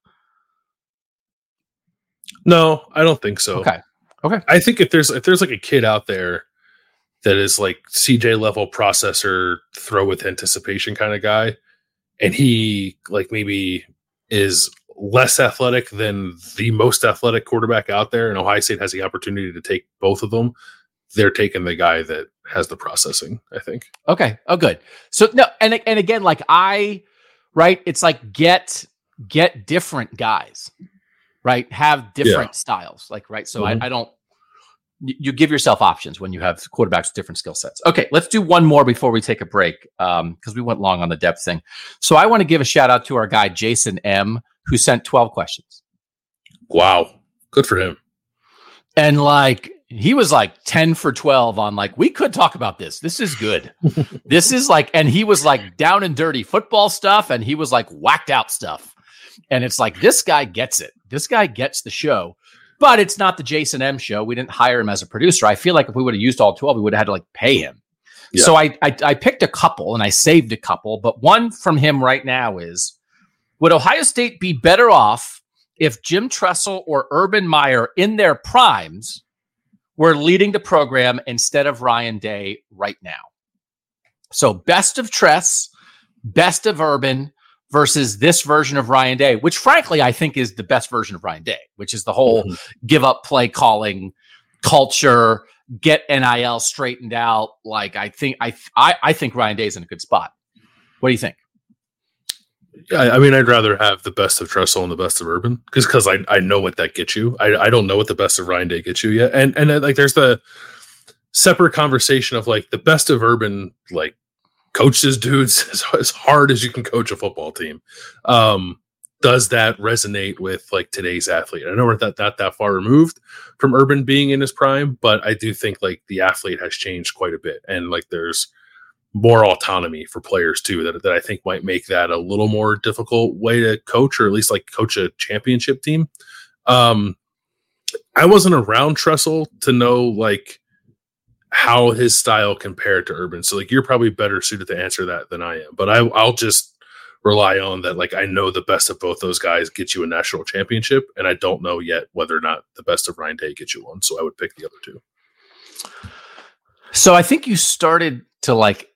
No, I don't think so. Okay. Okay. I think if there's if there's like a kid out there that is like C J level processor, throw with anticipation kind of guy, and he like maybe is less athletic than the most athletic quarterback out there, and Ohio State has the opportunity to take both of them, they're taking the guy that has the processing, I think. Okay. Oh, good. So no, and and again, like I, right? It's like get get different guys, right? Have different yeah. styles, like right. So mm-hmm. I, I don't. You give yourself options when you have quarterbacks with different skill sets. Okay, let's do one more before we take a break because um, we went long on the depth thing. So I want to give a shout out to our guy Jason M, who sent twelve questions. Wow, good for him. And like he was like ten for twelve on like we could talk about this. This is good. This is like, and he was like down and dirty football stuff, and he was like whacked out stuff. And it's like this guy gets it. This guy gets the show. But it's not the Jason M show. We didn't hire him as a producer. I feel like if we would have used all twelve, we would have had to like pay him. Yeah. So I, I I picked a couple and I saved a couple. But one from him right now is, would Ohio State be better off if Jim Tressel or Urban Meyer in their primes were leading the program instead of Ryan Day right now? So best of Tress, best of Urban, versus this version of Ryan Day, which frankly, I think is the best version of Ryan Day, which is the whole mm-hmm. give up play calling culture, get N I L straightened out. Like I think, I, I, I think Ryan Day is in a good spot. What do you think? I, I mean, I'd rather have the best of Tressel and the best of Urban because, because I, I know what that gets you. I, I don't know what the best of Ryan Day gets you yet. And, and uh, like, there's the separate conversation of like the best of Urban, like, coaches dudes as, as hard as you can coach a football team. Um, does that resonate with like today's athlete? I know we're not that, that far removed from Urban being in his prime, but I do think like the athlete has changed quite a bit. And like there's more autonomy for players too, that, that I think might make that a little more difficult way to coach, or at least like coach a championship team. Um, I wasn't around Tressel to know like how his style compared to Urban. So like, you're probably better suited to answer that than I am, but I, I'll just rely on that. Like, I know the best of both those guys get you a national championship, and I don't know yet whether or not the best of Ryan Day gets you one. So I would pick the other two. So I think you started to like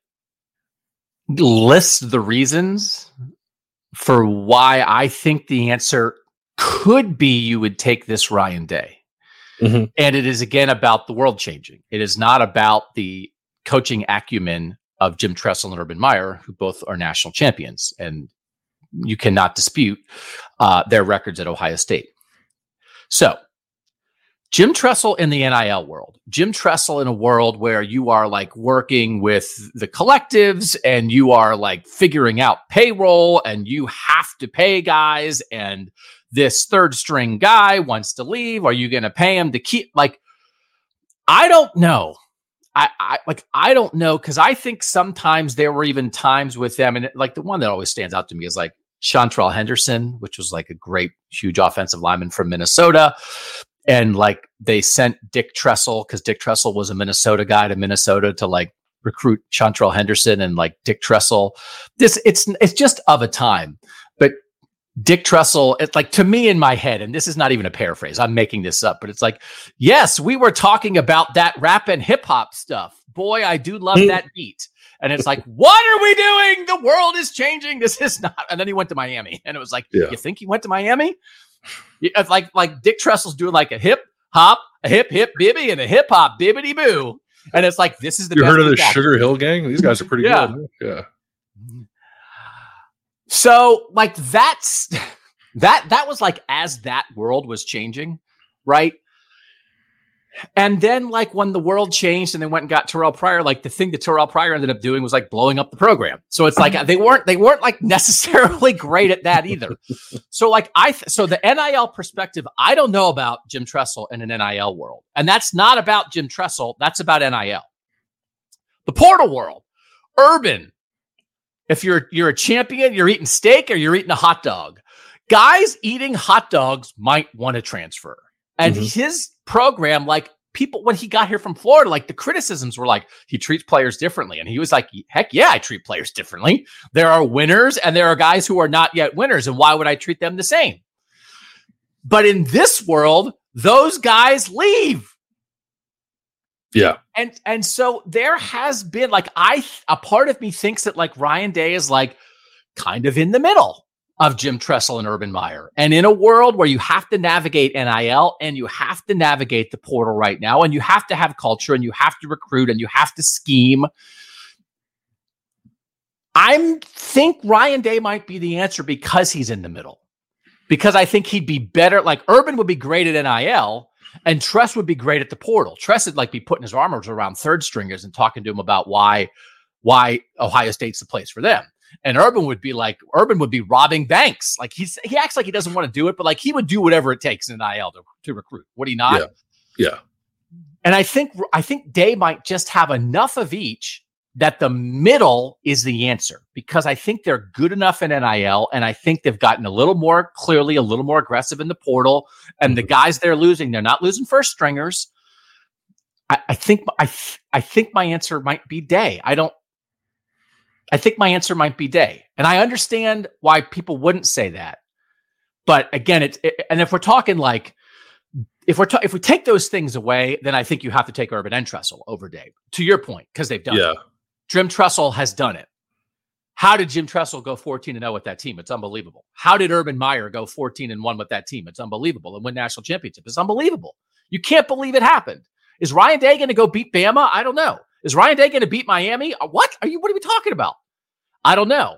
list the reasons for why I think the answer could be you would take this Ryan Day. Mm-hmm. And it is, again, about the world changing. It is not about the coaching acumen of Jim Tressel and Urban Meyer, who both are national champions. And you cannot dispute uh, their records at Ohio State. So Jim Tressel in the N I L world, Jim Tressel in a world where you are like working with the collectives and you are like figuring out payroll and you have to pay guys and this third string guy wants to leave. Are you going to pay him to keep like, I don't know. I, I like, I don't know. Cause I think sometimes there were even times with them. And like the one that always stands out to me is like Chantrell Henderson, which was like a great, huge offensive lineman from Minnesota. And like they sent Dick Tressel because Dick Tressel was a Minnesota guy to Minnesota to like recruit Chantrell Henderson and like Dick Tressel. This it's it's just of a time. But Dick Tressel, it's like to me in my head, and this is not even a paraphrase, I'm making this up, but it's like, yes, we were talking about that rap and hip hop stuff. Boy, I do love that beat. And it's like, what are we doing? The world is changing. This is not. And then he went to Miami, and it was like, yeah. You think he went to Miami? It's like like Dick Tressel's doing like a hip hop, a hip hip bibby, and a hip hop bibbity boo, and it's like this is the. You best heard of the action. Sugar Hill Gang? These guys are pretty yeah. good. Yeah. So like that's that that was like as that world was changing, right? And then like when the world changed and they went and got Terrell Pryor, like the thing that Terrell Pryor ended up doing was like blowing up the program. So it's like they weren't they weren't like necessarily great at that either. So like I th- so the N I L perspective, I don't know about Jim Tressel in an N I L world. And that's not about Jim Tressel, that's about N I L. The portal world, Urban. If you're you're a champion, you're eating steak or you're eating a hot dog. Guys eating hot dogs might want to transfer. And mm-hmm. his program, like people, when he got here from Florida, like the criticisms were like, he treats players differently. And he was like, heck yeah, I treat players differently. There are winners and there are guys who are not yet winners. And why would I treat them the same? But in this world, those guys leave. Yeah. And, and so there has been like, I, a part of me thinks that like Ryan Day is like kind of in the middle of Jim Tressel and Urban Meyer. And in a world where you have to navigate N I L and you have to navigate the portal right now, and you have to have culture and you have to recruit and you have to scheme, I think Ryan Day might be the answer because he's in the middle. Because I think he'd be better. Like Urban would be great at N I L and Tress would be great at the portal. Tress would like be putting his arms around third stringers and talking to him about why, why Ohio State's the place for them. And Urban would be like, Urban would be robbing banks. Like he's, he acts like he doesn't want to do it, but like he would do whatever it takes in N I L to, to recruit. Would he not? Yeah. Yeah. And I think, I think Day might just have enough of each that the middle is the answer, because I think they're good enough in N I L. And I think they've gotten a little more clearly, a little more aggressive in the portal, and mm-hmm. the guys they're losing, they're not losing first stringers. I, I think, I, I think my answer might be Day. I don't, I think my answer might be Day. And I understand why people wouldn't say that. But again, it's, it, and if we're talking like, if we're, ta- if we take those things away, then I think you have to take Urban and Tressel over Day, to your point, because they've done yeah. it. Jim Tressel has done it. How did Jim Tressel go fourteen and oh with that team? It's unbelievable. How did Urban Meyer go fourteen and one with that team? It's unbelievable. And win national championship. It's unbelievable. You can't believe it happened. Is Ryan Day going to go beat Bama? I don't know. Is Ryan Day going to beat Miami? What are you, what are we talking about? I don't know.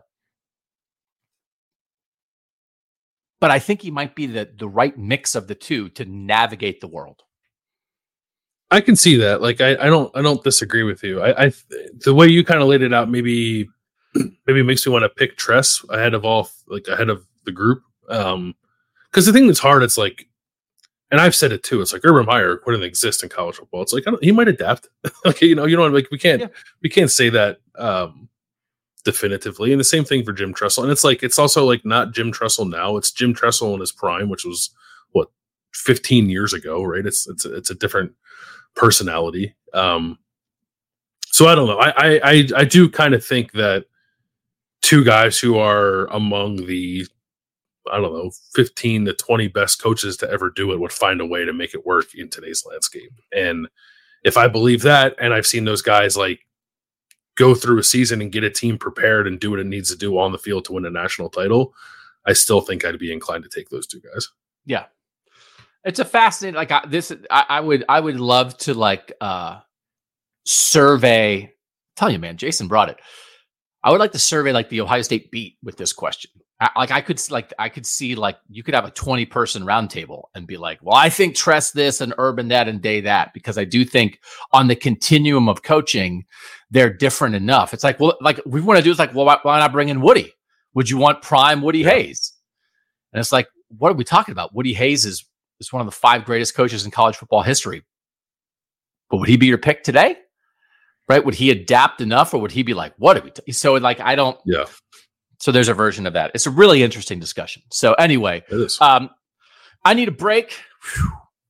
But I think he might be the, the right mix of the two to navigate the world. I can see that. Like, I, I don't, I don't disagree with you. I, I the way you kind of laid it out, maybe, maybe makes me want to pick Tress ahead of all, like ahead of the group. Um, because the thing that's hard, it's like, and I've said it too. It's like Urban Meyer wouldn't exist in college football. It's like I don't, he might adapt. Like you know, you know, like we can't, yeah. we can't say that um, definitively. And the same thing for Jim Tressel. And it's like it's also like not Jim Tressel now. It's Jim Tressel in his prime, which was what fifteen years ago, right? It's it's a, it's a different personality. Um, so I don't know. I I I, I do kind of think that two guys who are among the I don't know, fifteen to twenty best coaches to ever do it would find a way to make it work in today's landscape. And if I believe that, and I've seen those guys like go through a season and get a team prepared and do what it needs to do on the field to win a national title, I still think I'd be inclined to take those two guys. Yeah. It's a fascinating, like I, this, I, I would, I would love to like uh, survey, tell you, man, Jason brought it. I would like to survey like the Ohio State beat with this question. I, like I could like I could see like you could have a twenty person roundtable and be like, well, I think Tress this and Urban that and Day that, because I do think on the continuum of coaching, they're different enough. It's like, well, like we want to do is like, well, why, why not bring in Woody? Would you want prime Woody yeah. Hayes? And it's like, what are we talking about? Woody Hayes is is one of the five greatest coaches in college football history. But would he be your pick today? Right? Would he adapt enough, or would he be like, what did we t-? So like, I don't, yeah. So there's a version of that. It's a really interesting discussion. So anyway, it is. Um, I need a break. Whew.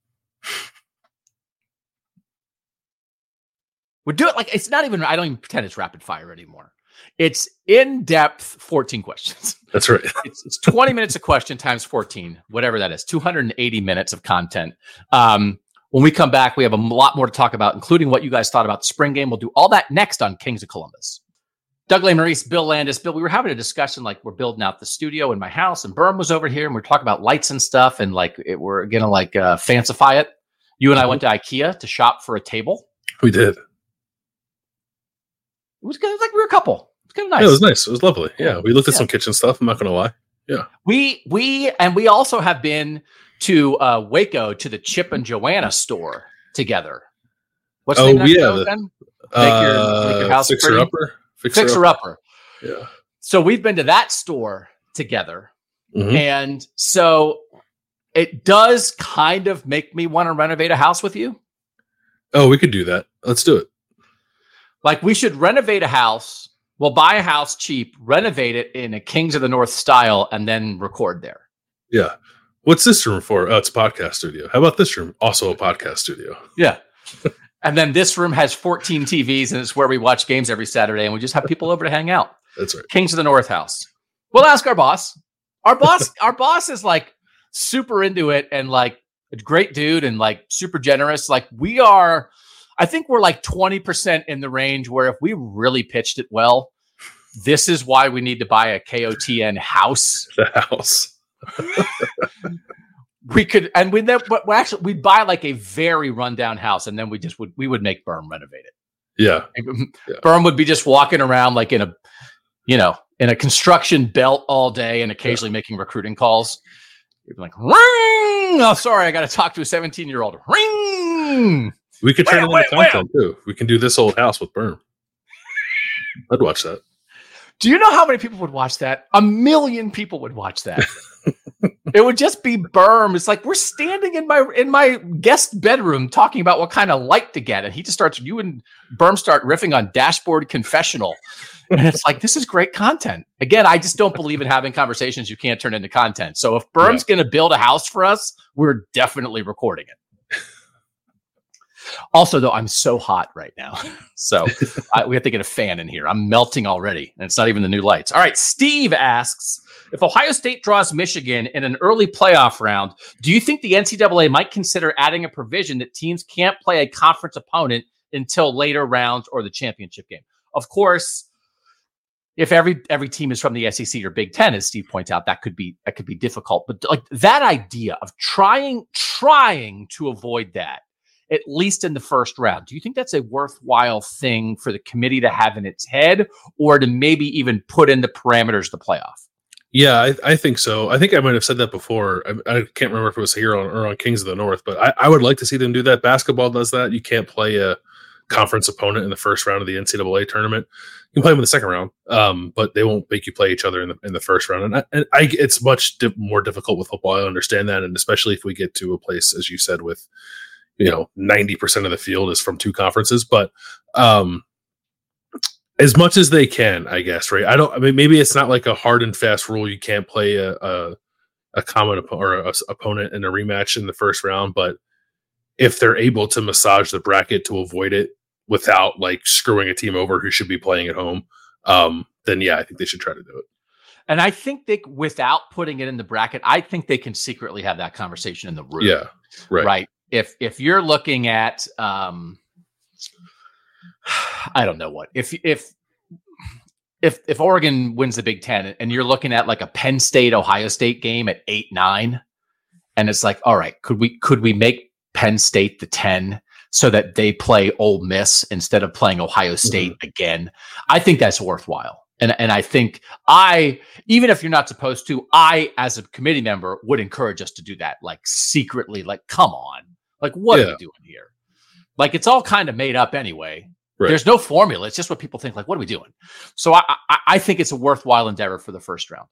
We're doing like, it's not even, I don't even pretend it's rapid fire anymore. It's in-depth fourteen questions. That's right. it's, it's twenty minutes a question times fourteen, whatever that is, two hundred eighty minutes of content. Um, When we come back, we have a lot more to talk about, including what you guys thought about the spring game. We'll do all that next on Kings of Columbus. Doug Lesmerises, Bill Landis. Bill, we were having a discussion like we're building out the studio in my house, and Berm was over here, and we're talking about lights and stuff, and like it, we're going to like uh, fancify it. You and I went to IKEA to shop for a table. We did. It was good. It was like we were a couple. It was kind of nice. Yeah, it was nice. It was lovely. Yeah, we looked at yeah. some kitchen stuff. I'm not going to lie. Yeah. We, we, and we also have been to uh, Waco to the Chip and Joanna store together. What's the oh, name of that yeah, show the, again? Uh, make, your, make your house Fixer pretty. Upper. Fixer, Fixer Upper. Yeah. So we've been to that store together. Mm-hmm. And so it does kind of make me want to renovate a house with you. Oh, we could do that. Let's do it. Like we should renovate a house. We'll buy a house cheap, renovate it in a Kings of the North style, and then record there. Yeah. What's this room for? Oh, it's a podcast studio. How about this room? Also a podcast studio. Yeah. And then this room has fourteen T Vs, and it's where we watch games every Saturday, and we just have people over to hang out. That's right. Kings of the North house. We'll ask our boss. Our boss, our boss is like super into it and like a great dude and like super generous. Like we are, I think we're like twenty percent in the range where if we really pitched it well, this is why we need to buy a K O T N house. The house. We could, and we then, but we actually we'd buy like a very rundown house, and then we just would we would make Berm renovate it. Yeah. yeah. Berm would be just walking around like in a, you know, in a construction belt all day, and occasionally yeah. making recruiting calls. You'd be like, ring! Oh, sorry, I got to talk to a seventeen-year-old. Ring! We could turn well, it into well, content well. too. We can do this old house with Berm. I'd watch that. Do you know how many people would watch that? A million people would watch that. It would just be Berm. It's like we're standing in my in my guest bedroom talking about what kind of light to get, and he just starts. You and Berm start riffing on Dashboard Confessional, and it's like this is great content. Again, I just don't believe in having conversations you can't turn into content. So if Berm's yeah. going to build a house for us, we're definitely recording it. Also, though, I'm so hot right now. So I, we have to get a fan in here. I'm melting already, and it's not even the new lights. All right, Steve asks, if Ohio State draws Michigan in an early playoff round, do you think the N C double A might consider adding a provision that teams can't play a conference opponent until later rounds or the championship game? Of course, if every every team is from the S E C or Big Ten, as Steve points out, that could be that could be difficult. But like that idea of trying trying to avoid that, at least in the first round, do you think that's a worthwhile thing for the committee to have in its head, or to maybe even put in the parameters of the playoff? Yeah, I, I think so. I think I might have said that before. I, I can't remember if it was here on, or on Kings of the North, but I, I would like to see them do that. Basketball does that. You can't play a conference opponent in the first round of the N C double A tournament. You can play them in the second round, um, but they won't make you play each other in the in the first round. And, I, and I, it's much di- more difficult with football. I understand that, and especially if we get to a place, as you said, with you know ninety percent of the field is from two conferences, but um, as much as they can, I guess, right? I don't. I mean, maybe it's not like a hard and fast rule. You can't play a a, a common op- or a, a opponent in a rematch in the first round, but if they're able to massage the bracket to avoid it without like screwing a team over who should be playing at home, um, then yeah, I think they should try to do it. And I think they, without putting it in the bracket, I think they can secretly have that conversation in the room. Yeah, right. Right. If if you're looking at, um, I don't know what if if if if Oregon wins the Big Ten and you're looking at like a Penn State Ohio State game at eight nine, and it's like, all right, could we could we make Penn State the ten so that they play Ole Miss instead of playing Ohio State mm-hmm. again? I think that's worthwhile. And, and I think I, even if you're not supposed to, I, as a committee member, would encourage us to do that, like secretly, like, come on. Like, what yeah. are we doing here? Like, it's all kind of made up anyway. Right. There's no formula. It's just what people think, like, what are we doing? So I, I, I think it's a worthwhile endeavor for the first round.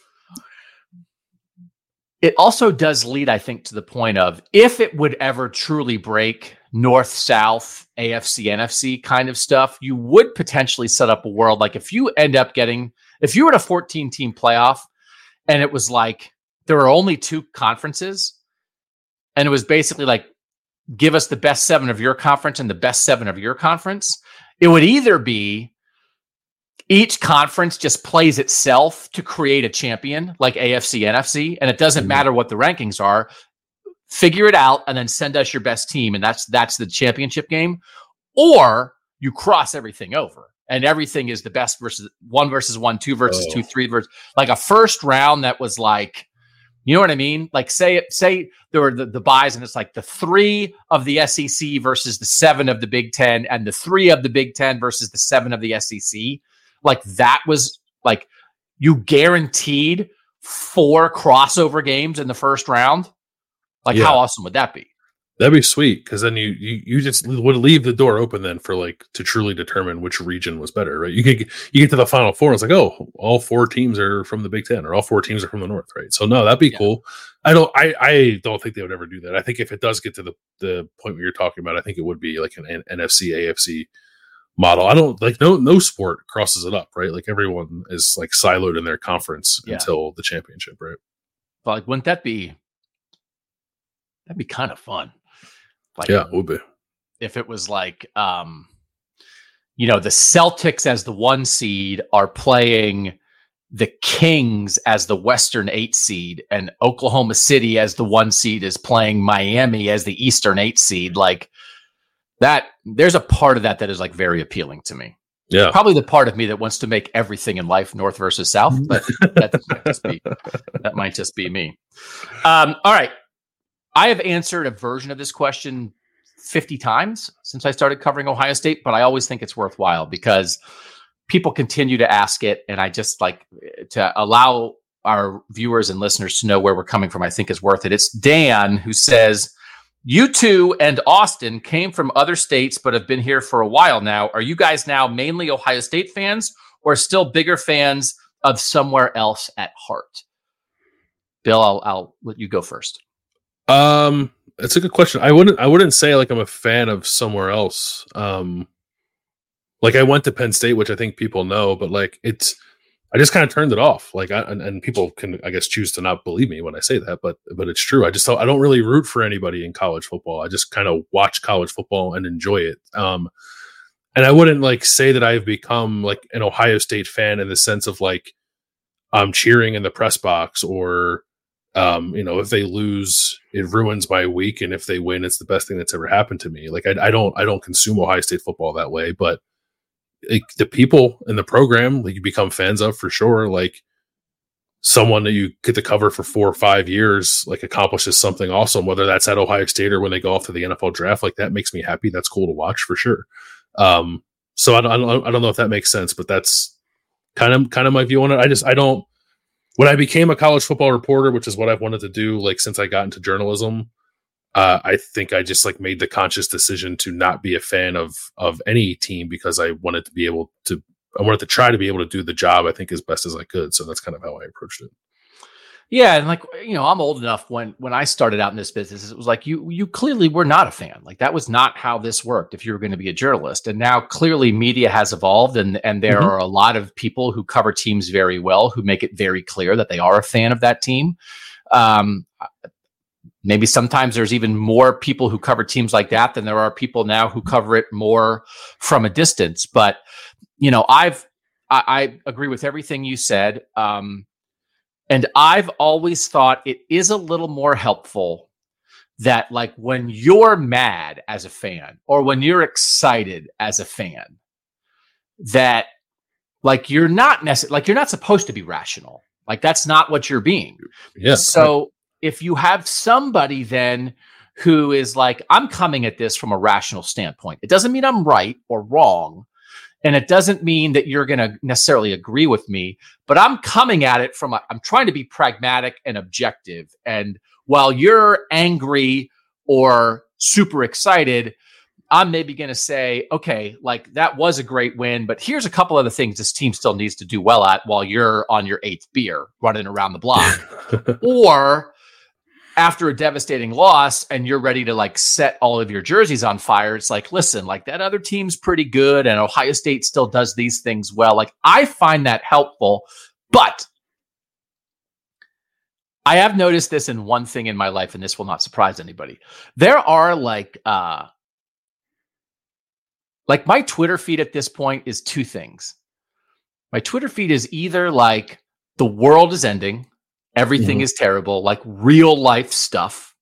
It also does lead, I think, to the point of if it would ever truly break north, south, A F C, N F C kind of stuff, you would potentially set up a world like if you end up getting, if you were in a fourteen team playoff and it was like there were only two conferences and it was basically like, give us the best seven of your conference and the best seven of your conference, it would either be each conference just plays itself to create a champion like A F C, N F C, and it doesn't mm-hmm. matter what the rankings are. Figure it out and then send us your best team, and that's that's the championship game. Or you cross everything over, and everything is the best versus one versus one, two versus oh. two, three versus like a first round that was like, you know what I mean? Like say say there were the, the buys, and it's like the three of the S E C versus the seven of the Big Ten, and the three of the Big Ten versus the seven of the S E C. Like that was like you guaranteed four crossover games in the first round. Like yeah. how awesome would that be? That'd be sweet because then you, you you just would leave the door open then for like to truly determine which region was better, right? You get you get to the Final Four, and it's like, oh, all four teams are from the Big Ten, or all four teams are from the North, right? So no, that'd be yeah. cool. I don't I, I don't think they would ever do that. I think if it does get to the the point where you're talking about, I think it would be like an N F C, A F C model. I don't like no no sport crosses it up, right? Like everyone is like siloed in their conference yeah. until the championship, right? But like, wouldn't that be that'd be kind of fun? Like, yeah, it would be. If it was like, um, you know, the Celtics as the one seed are playing the Kings as the Western eight seed, and Oklahoma City as the one seed is playing Miami as the Eastern eight seed, like that, there's a part of that that is like very appealing to me. Yeah. Probably the part of me that wants to make everything in life North versus South, but that might just be, that might just be me. Um, all right. I have answered a version of this question fifty times since I started covering Ohio State, but I always think it's worthwhile because people continue to ask it. And I just like to allow our viewers and listeners to know where we're coming from. I think is worth it. It's Dan who says, you two and Austin came from other states, but have been here for a while now. Are you guys now mainly Ohio State fans or still bigger fans of somewhere else at heart? Bill, I'll, I'll let you go first. Um, it's a good question. I wouldn't, I wouldn't say like I'm a fan of somewhere else. Um, like I went to Penn State, which I think people know, but like it's, I just kind of turned it off. Like, I, and, and people can, I guess, choose to not believe me when I say that, but, but it's true. I just don't, I don't really root for anybody in college football. I just kind of watch college football and enjoy it. Um, and I wouldn't like say that I've become like an Ohio State fan in the sense of like, I'm cheering in the press box or, Um, you know, if they lose, it ruins my week, and if they win, it's the best thing that's ever happened to me. Like, I, I don't, I don't consume Ohio State football that way, but like, the people in the program, like you become fans of for sure. Like someone that you get to cover for four or five years, like accomplishes something awesome, whether that's at Ohio State or when they go off to the N F L draft. Like that makes me happy. That's cool to watch for sure. Um, so I don't, I don't, I don't know if that makes sense, but that's kind of, kind of my view on it. I just, I don't. When I became a college football reporter, which is what I've wanted to do, like since I got into journalism, uh, I think I just like made the conscious decision to not be a fan of of any team because I wanted to be able to, I wanted to try to be able to do the job I think as best as I could. So that's kind of how I approached it. Yeah, and like, you know, I'm old enough when when I started out in this business, it was like you you clearly were not a fan. Like that was not how this worked if you were going to be a journalist. And now clearly media has evolved, and and there mm-hmm. are a lot of people who cover teams very well who make it very clear that they are a fan of that team. Um, maybe sometimes there's even more people who cover teams like that than there are people now who cover it more from a distance. But you know, I've I, I agree with everything you said. Um, And I've always thought it is a little more helpful that like when you're mad as a fan or when you're excited as a fan, that like you're not necessarily like you're not supposed to be rational. Like that's not what you're being. Yeah. So if you have somebody then who is like, I'm coming at this from a rational standpoint, it doesn't mean I'm right or wrong. And it doesn't mean that you're going to necessarily agree with me, but I'm coming at it from, a, I'm trying to be pragmatic and objective. And while you're angry or super excited, I'm maybe going to say, okay, like that was a great win, but here's a couple of the things this team still needs to do well at while you're on your eighth beer running around the block. Or after a devastating loss and you're ready to like set all of your jerseys on fire, it's like, listen, like that other team's pretty good and Ohio State still does these things well. Like I find that helpful, but I have noticed this in one thing in my life, and this will not surprise anybody. There are like, uh, like my Twitter feed at this point is two things. My Twitter feed is either like the world is ending, everything mm-hmm. is terrible, like real life stuff.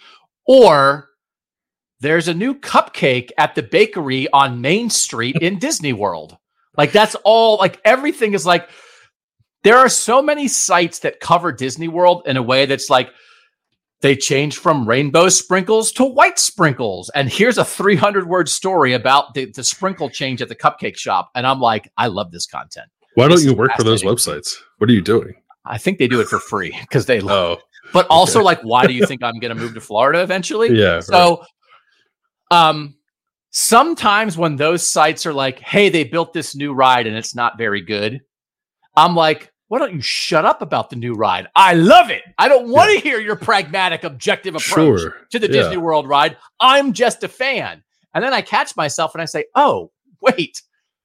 Or there's a new cupcake at the bakery on Main Street in Disney World. Like that's all, like everything is like, there are so many sites that cover Disney World in a way that's like, they changed from rainbow sprinkles to white sprinkles. And here's a three hundred word story about the, the sprinkle change at the cupcake shop. And I'm like, I love this content. Why don't you work for those websites? What are you doing? I think they do it for free because they love oh, it. But also, okay. like, why do you think I'm going to move to Florida eventually? Yeah. So, right. um, sometimes when those sites are like, hey, they built this new ride and it's not very good, I'm like, why don't you shut up about the new ride? I love it. I don't want to yeah. hear your pragmatic, objective approach sure. to the yeah. Disney World ride. I'm just a fan. And then I catch myself and I say, oh, wait.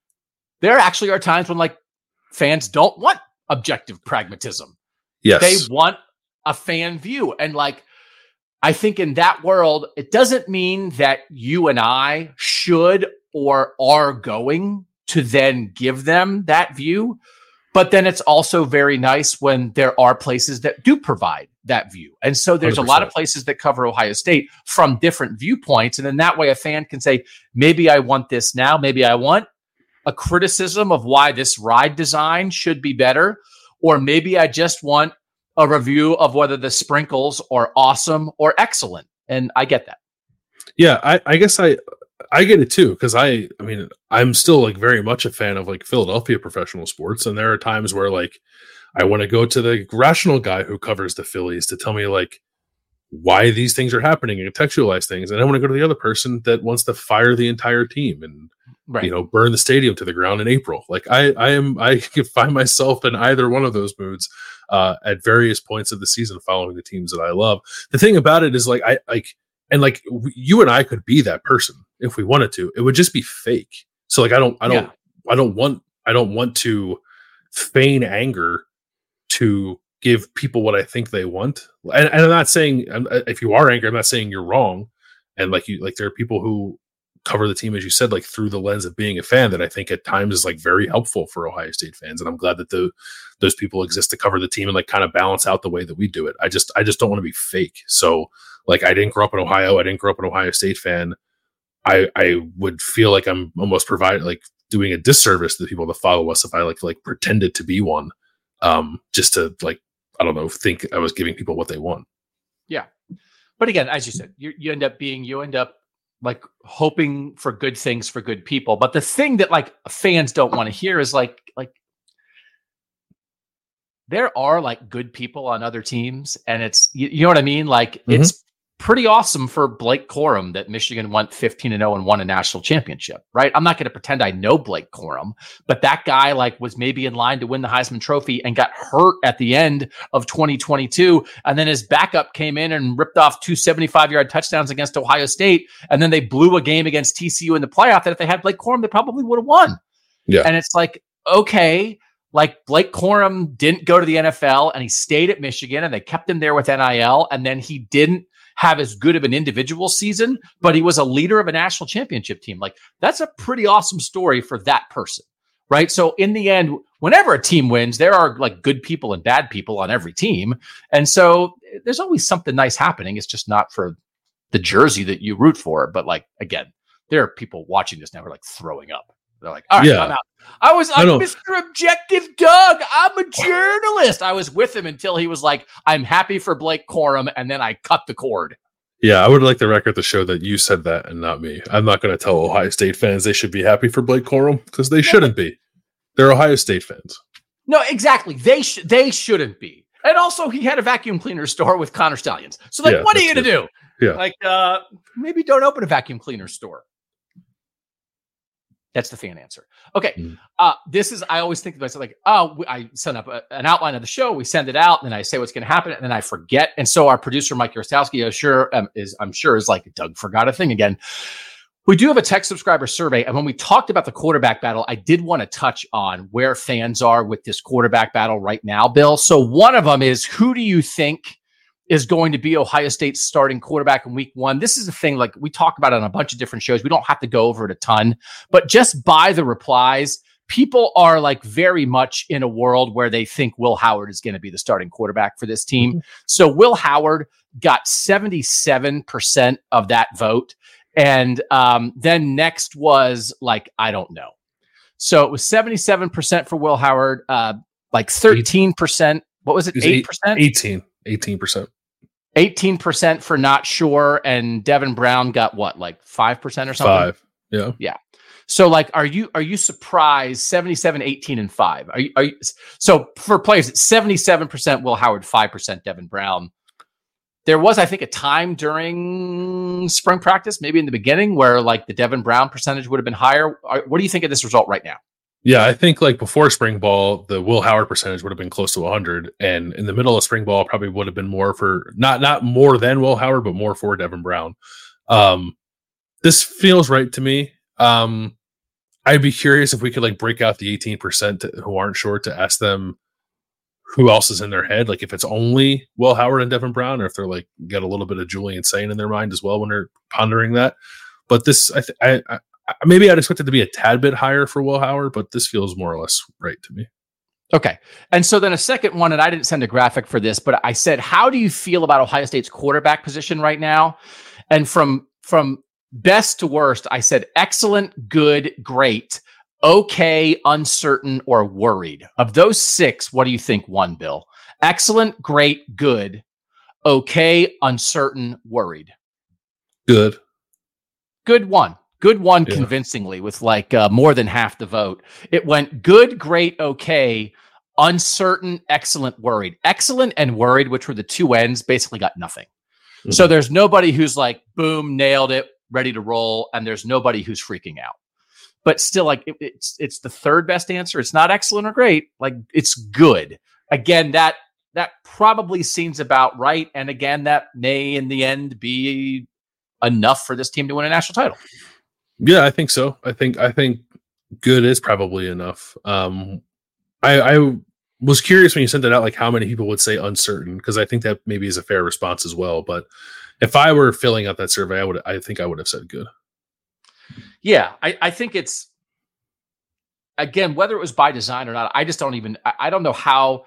There actually are times when like fans don't want objective pragmatism. Yes. They want a fan view. And like, I think in that world, it doesn't mean that you and I should or are going to then give them that view. But then it's also very nice when there are places that do provide that view. And so there's one hundred percent a lot of places that cover Ohio State from different viewpoints. And then that way a fan can say, maybe I want this now. Maybe I want a criticism of why this ride design should be better. Or maybe I just want a review of whether the sprinkles are awesome or excellent. And I get that. Yeah, I, I guess I... I get it too, because I, I mean, I'm still like very much a fan of like Philadelphia professional sports, and there are times where like I want to go to the rational guy who covers the Phillies to tell me like why these things are happening and contextualize things, and I want to go to the other person that wants to fire the entire team and right. you know burn the stadium to the ground in April. Like I, I am, I can find myself in either one of those moods uh, at various points of the season, following the teams that I love. The thing about it is like I like. And like you and I could be that person if we wanted to. It would just be fake. So like I don't, I don't, yeah. I don't want, I don't want to feign anger to give people what I think they want. And, and I'm not saying if you are angry, I'm not saying you're wrong. And like you, like there are people who cover the team, as you said, like through the lens of being a fan, that I think at times is like very helpful for Ohio State fans. And I'm glad that the those people exist to cover the team and like kind of balance out the way that we do it. I just, I just don't want to be fake. So. Like I didn't grow up in Ohio. I didn't grow up an Ohio State fan. I I would feel like I'm almost providing like doing a disservice to the people that follow us if I like like pretended to be one, um, just to like I don't know think I was giving people what they want. Yeah, but again, as you said, you you end up being you end up like hoping for good things for good people. But the thing that like fans don't want to hear is like like. There are like good people on other teams, and it's you, you know what I mean. Like mm-hmm. it's pretty awesome for Blake Corum that Michigan went fifteen and oh and won a national championship, right? I'm not going to pretend I know Blake Corum, but that guy like was maybe in line to win the Heisman Trophy and got hurt at the end of twenty twenty-two, and then his backup came in and ripped off two seventy-five yard touchdowns against Ohio State, and then they blew a game against T C U in the playoff that if they had Blake Corum, they probably would have won. Yeah, and it's like okay. Like Blake Corum didn't go to the N F L and he stayed at Michigan and they kept him there with N I L. And then he didn't have as good of an individual season, but he was a leader of a national championship team. Like that's a pretty awesome story for that person. Right. So in the end, whenever a team wins, there are like good people and bad people on every team. And so there's always something nice happening. It's just not for the jersey that you root for. But like, again, there are people watching this now who are like throwing up. They're like, all right, yeah. I'm out. I was I'm Mister Objective Doug. I'm a journalist. I was with him until he was like, I'm happy for Blake Corum. And then I cut the cord. Yeah, I would like the record to show that you said that and not me. I'm not going to tell Ohio State fans they should be happy for Blake Corum because they shouldn't be. They're Ohio State fans. No, exactly. They sh- they shouldn't be. And also, he had a vacuum cleaner store with Connor Stallions. So, like, yeah, what are you going to do? Yeah. Like, uh, maybe don't open a vacuum cleaner store. That's the fan answer. Okay. Mm. Uh, this is, I always think to myself, like, oh, I send up a, an outline of the show. We send it out, and then I say what's going to happen, and then I forget. And so our producer, Mike Yarostowski, is sure, um, is, I'm sure is like, Doug forgot a thing again. We do have a tech subscriber survey. And when we talked about the quarterback battle, I did want to touch on where fans are with this quarterback battle right now, Bill. So one of them is, who do you think is going to be Ohio State's starting quarterback in week one? This is a thing, like we talk about it on a bunch of different shows. We don't have to go over it a ton, but just by the replies, people are like very much in a world where they think Will Howard is going to be the starting quarterback for this team. Mm-hmm. So Will Howard got seventy-seven percent of that vote. And um, then next was like, I don't know. So it was seventy-seven percent for Will Howard, uh, like thirteen percent. What was it? eight percent? eighteen, eighteen percent. eighteen percent for not sure. And Devin Brown got what, like five percent or something? Five. Yeah. Yeah. So like, are you, are you surprised? seventy-seven, eighteen, and five. Are you, are you, so for players, it's seventy-seven percent Will Howard, five percent Devin Brown. There was, I think, a time during spring practice, maybe in the beginning, where like the Devin Brown percentage would have been higher. What do you think of this result right now? Yeah, I think like before spring ball, the Will Howard percentage would have been close to one hundred, and in the middle of spring ball, probably would have been more for not not more than Will Howard, but more for Devin Brown. Um, this feels right to me. Um, I'd be curious if we could like break out the eighteen percent who aren't sure to ask them who else is in their head, like if it's only Will Howard and Devin Brown, or if they're like got a little bit of Julian Sain in their mind as well when they're pondering that. But this, I, th- I, I maybe I'd expect it to be a tad bit higher for Will Howard, but this feels more or less right to me. Okay. And so then a second one, and I didn't send a graphic for this, but I said, how do you feel about Ohio State's quarterback position right now? And from, from best to worst, I said, excellent, good, great, okay, uncertain, or worried. Of those six, what do you think won, Bill? Excellent, great, good, okay, uncertain, worried. Good. Good one. Good one yeah. convincingly with like uh, more than half the vote. It went good, great, okay, uncertain, excellent, worried. Excellent and worried, which were the two ends, basically got nothing. Mm-hmm. So there's nobody who's like, boom, nailed it, ready to roll. And there's nobody who's freaking out. But still, like it, it's it's the third best answer. It's not excellent or great. Like it's good. Again, that that probably seems about right. And again, that may in the end be enough for this team to win a national title. Yeah, I think so. I think I think good is probably enough. Um, I, I was curious when you sent it out, like how many people would say uncertain, because I think that maybe is a fair response as well. But if I were filling out that survey, I would I think I would have said good. Yeah, I, I think it's, again, whether it was by design or not, I just don't even, I, I don't know how,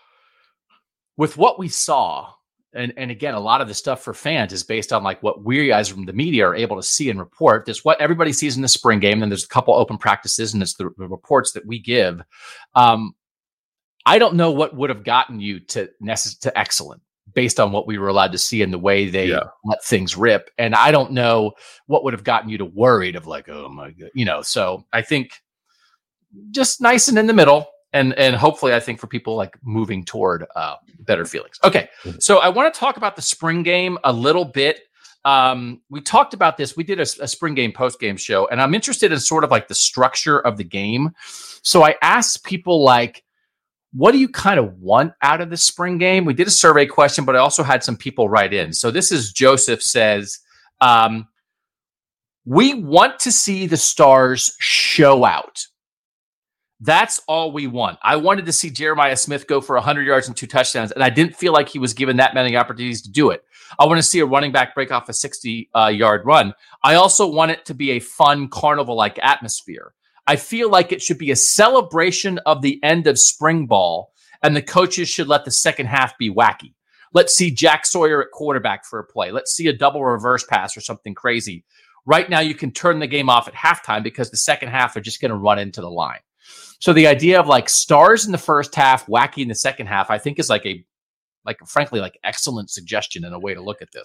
with what we saw, and, and again, a lot of the stuff for fans is based on like what we guys from the media are able to see and report. There's what everybody sees in the spring game, then there's a couple open practices, and it's the, the reports that we give. Um, I don't know what would have gotten you to necess- to excellent, based on what we were allowed to see and the way they yeah. let things rip. And I don't know what would have gotten you to worried of like, oh my God, you know, so I think just nice and in the middle. And, and hopefully I think for people like moving toward uh, better feelings. Okay. Mm-hmm. So I want to talk about the spring game a little bit. Um, we talked about this. We did a, a spring game post game show, and I'm interested in sort of like the structure of the game. So I asked people like, what do you kind of want out of the spring game? We did a survey question, but I also had some people write in. So this is Joseph says, um, we want to see the Stars show out. That's all we want. I wanted to see Jeremiah Smith go for one hundred yards and two touchdowns, and I didn't feel like he was given that many opportunities to do it. I want to see a running back break off a sixty-yard uh, run. I also want it to be a fun carnival-like atmosphere. I feel like it should be a celebration of the end of spring ball, and the coaches should let the second half be wacky. Let's see Jack Sawyer at quarterback for a play. Let's see a double reverse pass or something crazy. Right now, you can turn the game off at halftime because the second half, they're just going to run into the line. So the idea of like Stars in the first half, wacky in the second half, I think is like a, like frankly, like excellent suggestion and a way to look at this.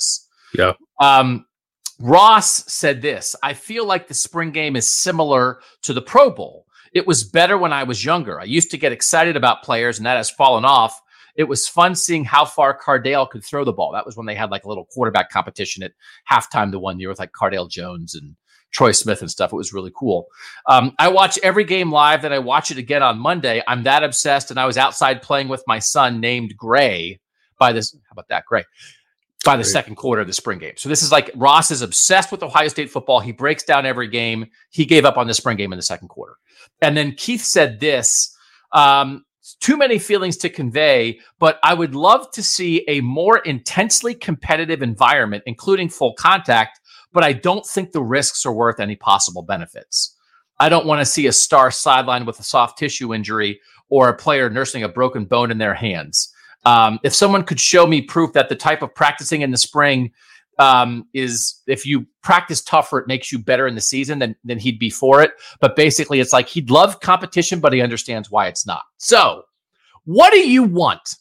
Yeah. Um, Ross said this: I feel like the spring game is similar to the Pro Bowl. It was better when I was younger. I used to get excited about players, and that has fallen off. It was fun seeing how far Cardale could throw the ball. That was when they had like a little quarterback competition at halftime the one year with like Cardale Jones and Troy Smith and stuff. It was really cool. Um, I watch every game live, then I watch it again on Monday. I'm that obsessed, and I was outside playing with my son named Gray by this. How about that, Gray? By the Great. second quarter of the spring game. So this is like Ross is obsessed with Ohio State football. He breaks down every game. He gave up on the spring game in the second quarter. And then Keith said this, um, too many feelings to convey, but I would love to see a more intensely competitive environment, including full contact, but I don't think the risks are worth any possible benefits. I don't want to see a star sidelined with a soft tissue injury or a player nursing a broken bone in their hands. Um, if someone could show me proof that the type of practicing in the spring um, is, if you practice tougher, it makes you better in the season, then, then he'd be for it. But basically, it's like he'd love competition, but he understands why it's not. So what do you want?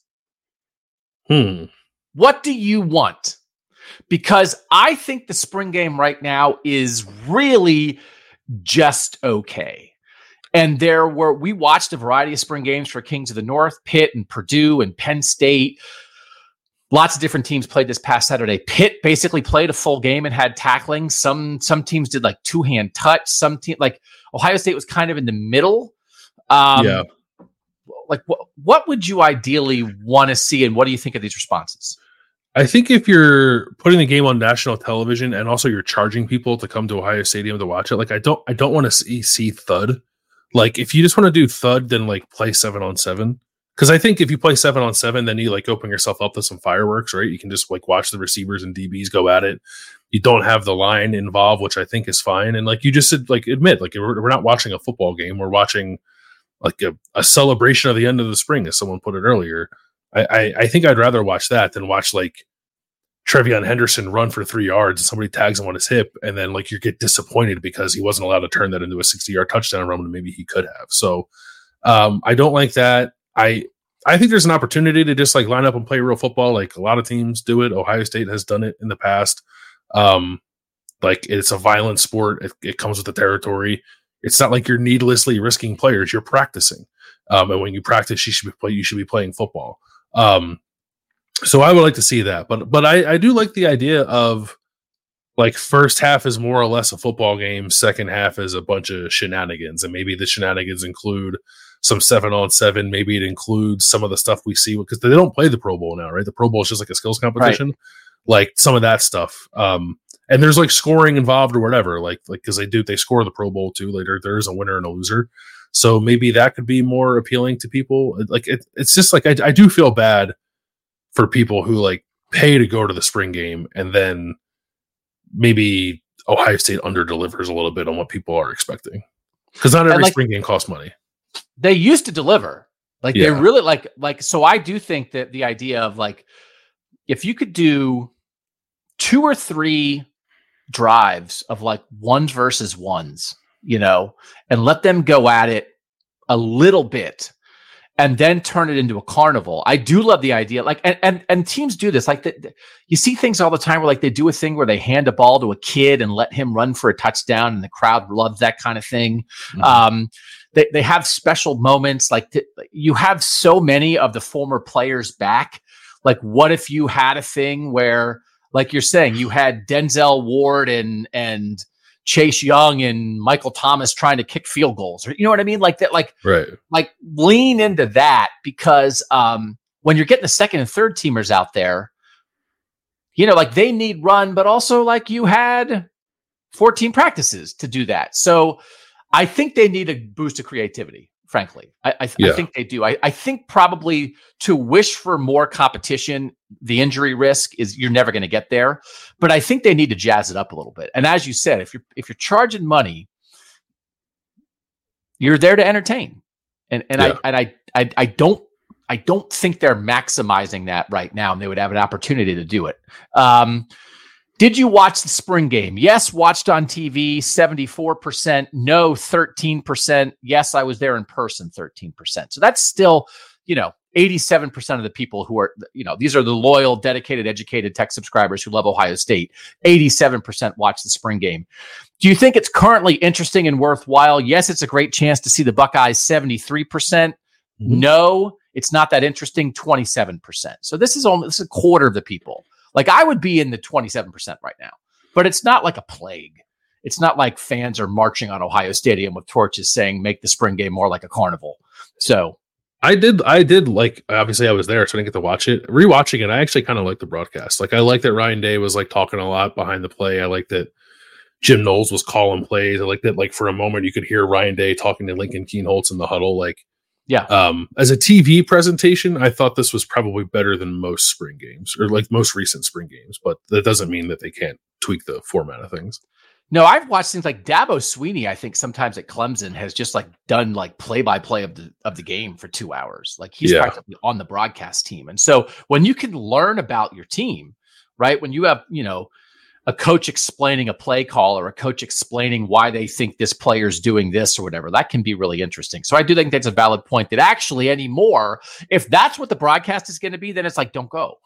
Hmm. What do you want? Because I think the spring game right now is really just okay. And there were, we watched a variety of spring games for Kings of the North, Pitt and Purdue and Penn State. Lots of different teams played this past Saturday. Pitt basically played a full game and had tackling. Some some teams did like two-hand touch. Some team, like Ohio State was kind of in the middle. Um, yeah. Like what, what would you ideally want to see, and what do you think of these responses? I think if you're putting the game on national television and also you're charging people to come to Ohio Stadium to watch it, like I don't I don't want to see, see thud. Like, if you just want to do thud, then like play seven on seven. Because I think if you play seven on seven, then you like open yourself up to some fireworks, right? You can just like watch the receivers and D Bs go at it. You don't have the line involved, which I think is fine. And like you just said, like admit, like we're, we're not watching a football game. We're watching like a, a celebration of the end of the spring, as someone put it earlier. I, I, I think I'd rather watch that than watch like Trevion Henderson run for three yards and somebody tags him on his hip, and then like you get disappointed because he wasn't allowed to turn that into a sixty-yard touchdown run when maybe he could have. So um, I don't like that. I I think there's an opportunity to just like line up and play real football. Like a lot of teams do it. Ohio State has done it in the past. Um, like it's a violent sport. It, it comes with the territory. It's not like you're needlessly risking players. You're practicing, um, and when you practice, you should be play. You should be playing football. Um, So I would like to see that, but but I, I do like the idea of like first half is more or less a football game, second half is a bunch of shenanigans, and maybe the shenanigans include some seven on seven. Maybe it includes some of the stuff we see because they don't play the Pro Bowl now, right? The Pro Bowl is just like a skills competition, right. Like some of that stuff. Um, and there's like scoring involved or whatever, like like because they do they score the Pro Bowl too. Later there is a winner and a loser, so maybe that could be more appealing to people. Like it, it's just like I, I do feel bad for people who like pay to go to the spring game and then maybe Ohio State under delivers a little bit on what people are expecting. Because not every like, spring game costs money. They used to deliver. Like yeah. they really like, like, so I do think that the idea of like, if you could do two or three drives of like ones versus ones, you know, and let them go at it a little bit, and then turn it into a carnival. I do love the idea. Like, and and, and teams do this. Like, the, the, you see things all the time where like they do a thing where they hand a ball to a kid and let him run for a touchdown, and the crowd loves that kind of thing. Mm-hmm. Um, they they have special moments. Like th- you have so many of the former players back. Like, what if you had a thing where, like you're saying, you had Denzel Ward and and Chase Young and Michael Thomas trying to kick field goals, or you know what I mean? Like that, like, right. Like lean into that, because um, when you're getting the second and third teamers out there, you know, like they need run, but also like you had fourteen practices to do that. So I think they need a boost of creativity, frankly. I, I, yeah. I think they do. I, I think probably to wish for more competition, the injury risk is you're never going to get there. But I think they need to jazz it up a little bit. And as you said, if you're if you're charging money, you're there to entertain. And and yeah. I and I, I I don't I don't think they're maximizing that right now, and they would have an opportunity to do it. Um, did you watch the spring game? Yes, watched on T V, seventy-four percent. No, thirteen percent. Yes, I was there in person, thirteen percent. So that's still, you know, eighty-seven percent of the people who are, you know, these are the loyal, dedicated, educated tech subscribers who love Ohio State. eighty-seven percent watch the spring game. Do you think it's currently interesting and worthwhile? Yes, it's a great chance to see the Buckeyes, seventy-three percent. Mm-hmm. No, it's not that interesting, twenty-seven percent. So this is almost this is a quarter of the people. Like I would be in the twenty-seven percent right now, but it's not like a plague. It's not like fans are marching on Ohio Stadium with torches saying, make the spring game more like a carnival. So I did, I did like, obviously I was there, so I didn't get to watch it. Rewatching it, I actually kind of like the broadcast. Like I like that Ryan Day was like talking a lot behind the play. I like that Jim Knowles was calling plays. I like that, like for a moment you could hear Ryan Day talking to Lincoln Keenholz in the huddle. Like, yeah. Um, as a T V presentation, I thought this was probably better than most spring games or like most recent spring games, but that doesn't mean that they can't tweak the format of things. No, I've watched things like Dabo Sweeney. I think sometimes at Clemson has just like done like play by play of the of the game for two hours. Like he's yeah. practically on the broadcast team. And so when you can learn about your team, right? When you have, you know, a coach explaining a play call or a coach explaining why they think this player's doing this or whatever, that can be really interesting. So I do think that's a valid point that actually anymore, if that's what the broadcast is going to be, then it's like, don't go.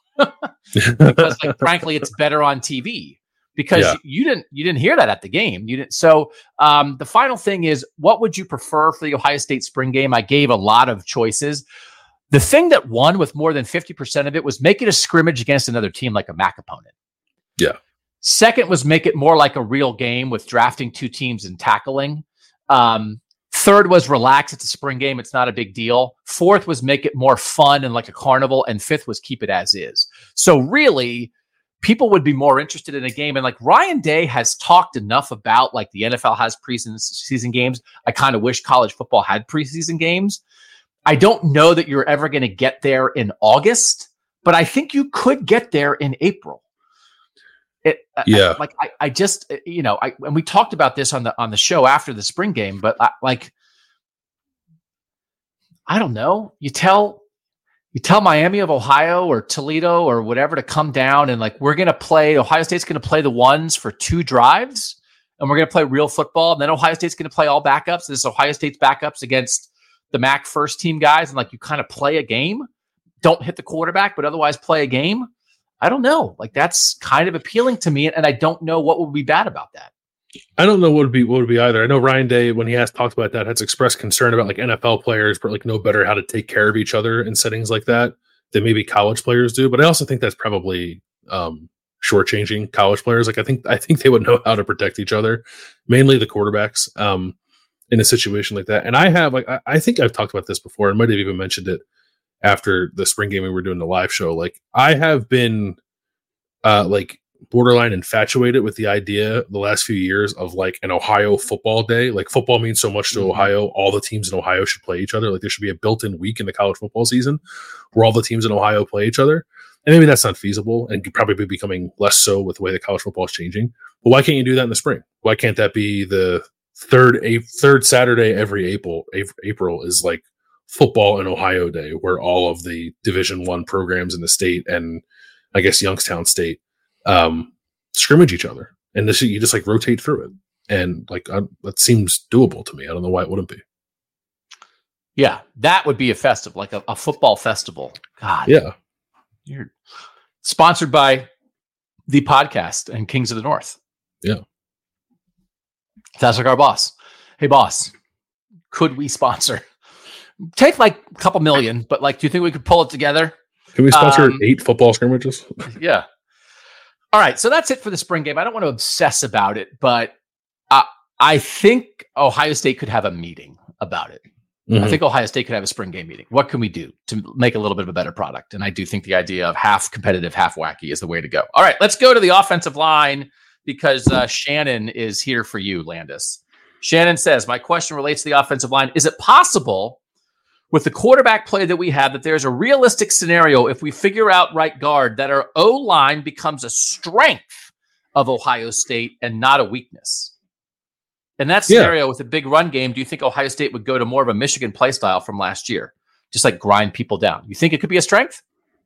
Because like, frankly, it's better on T V. Because yeah. you didn't you didn't hear that at the game. You didn't. So um, the final thing is, what would you prefer for the Ohio State spring game? I gave a lot of choices. The thing that won with more than fifty percent of it was make it a scrimmage against another team like a M A C opponent. Yeah. Second was make it more like a real game with drafting two teams and tackling. Um, third was relax. It's a spring game. It's not a big deal. Fourth was make it more fun and like a carnival. And fifth was keep it as is. So really, people would be more interested in a game. And like Ryan Day has talked enough about like the N F L has preseason season games. I kind of wish college football had preseason games. I don't know that you're ever going to get there in August, but I think you could get there in April. It, yeah. I, like I, I just, you know, I, and we talked about this on the, on the show after the spring game, but I, like, I don't know. You tell, You tell Miami of Ohio or Toledo or whatever to come down and like, we're going to play, Ohio State's going to play the ones for two drives and we're going to play real football. And then Ohio State's going to play all backups. This is Ohio State's backups against the M A C first team guys. And like, you kind of play a game, don't hit the quarterback, but otherwise play a game. I don't know. Like that's kind of appealing to me. And I don't know what would be bad about that. I don't know what would be what would be either. I know Ryan Day, when he has talked about that, has expressed concern about like N F L players, but like know better how to take care of each other in settings like that than maybe college players do. But I also think that's probably um, shortchanging college players. Like I think I think they would know how to protect each other, mainly the quarterbacks, um, in a situation like that. And I have like I, I think I've talked about this before. I might have even mentioned it after the spring game we were doing the live show. Like I have been uh, like. borderline infatuated with the idea the last few years of like an Ohio football day. Like football means so much to mm-hmm. Ohio. All the teams in Ohio should play each other. Like there should be a built-in week in the college football season where all the teams in Ohio play each other. And maybe that's not feasible and could probably be becoming less so with the way that college football is changing. But why can't you do that in the spring? Why can't that be the third a third Saturday every April? April is like football in Ohio day, where all of the Division One programs in the state and I guess Youngstown State um scrimmage each other, and this you just like rotate through it, and like I, that seems doable to me. I don't know why it wouldn't be. Yeah, that would be a festival, like a, a football festival. God, yeah. You're sponsored by the podcast and Kings of the North. Yeah, that's like our boss. Hey, boss, could we sponsor? Take like a couple million, but like, do you think we could pull it together? Can we sponsor um, eight football scrimmages? Yeah. All right, so that's it for the spring game. I don't want to obsess about it, but uh, I think Ohio State could have a meeting about it. Mm-hmm. I think Ohio State could have a spring game meeting. What can we do to make a little bit of a better product? And I do think the idea of half competitive, half wacky is the way to go. All right, let's go to the offensive line because uh, Shannon is here for you, Landis. Shannon says, my question relates to the offensive line. Is it possible with the quarterback play that we have that there's a realistic scenario if we figure out right guard that our O-line becomes a strength of Ohio State and not a weakness? In that scenario, yeah. with a big run game, do you think Ohio State would go to more of a Michigan play style from last year? Just like grind people down. You think it could be a strength?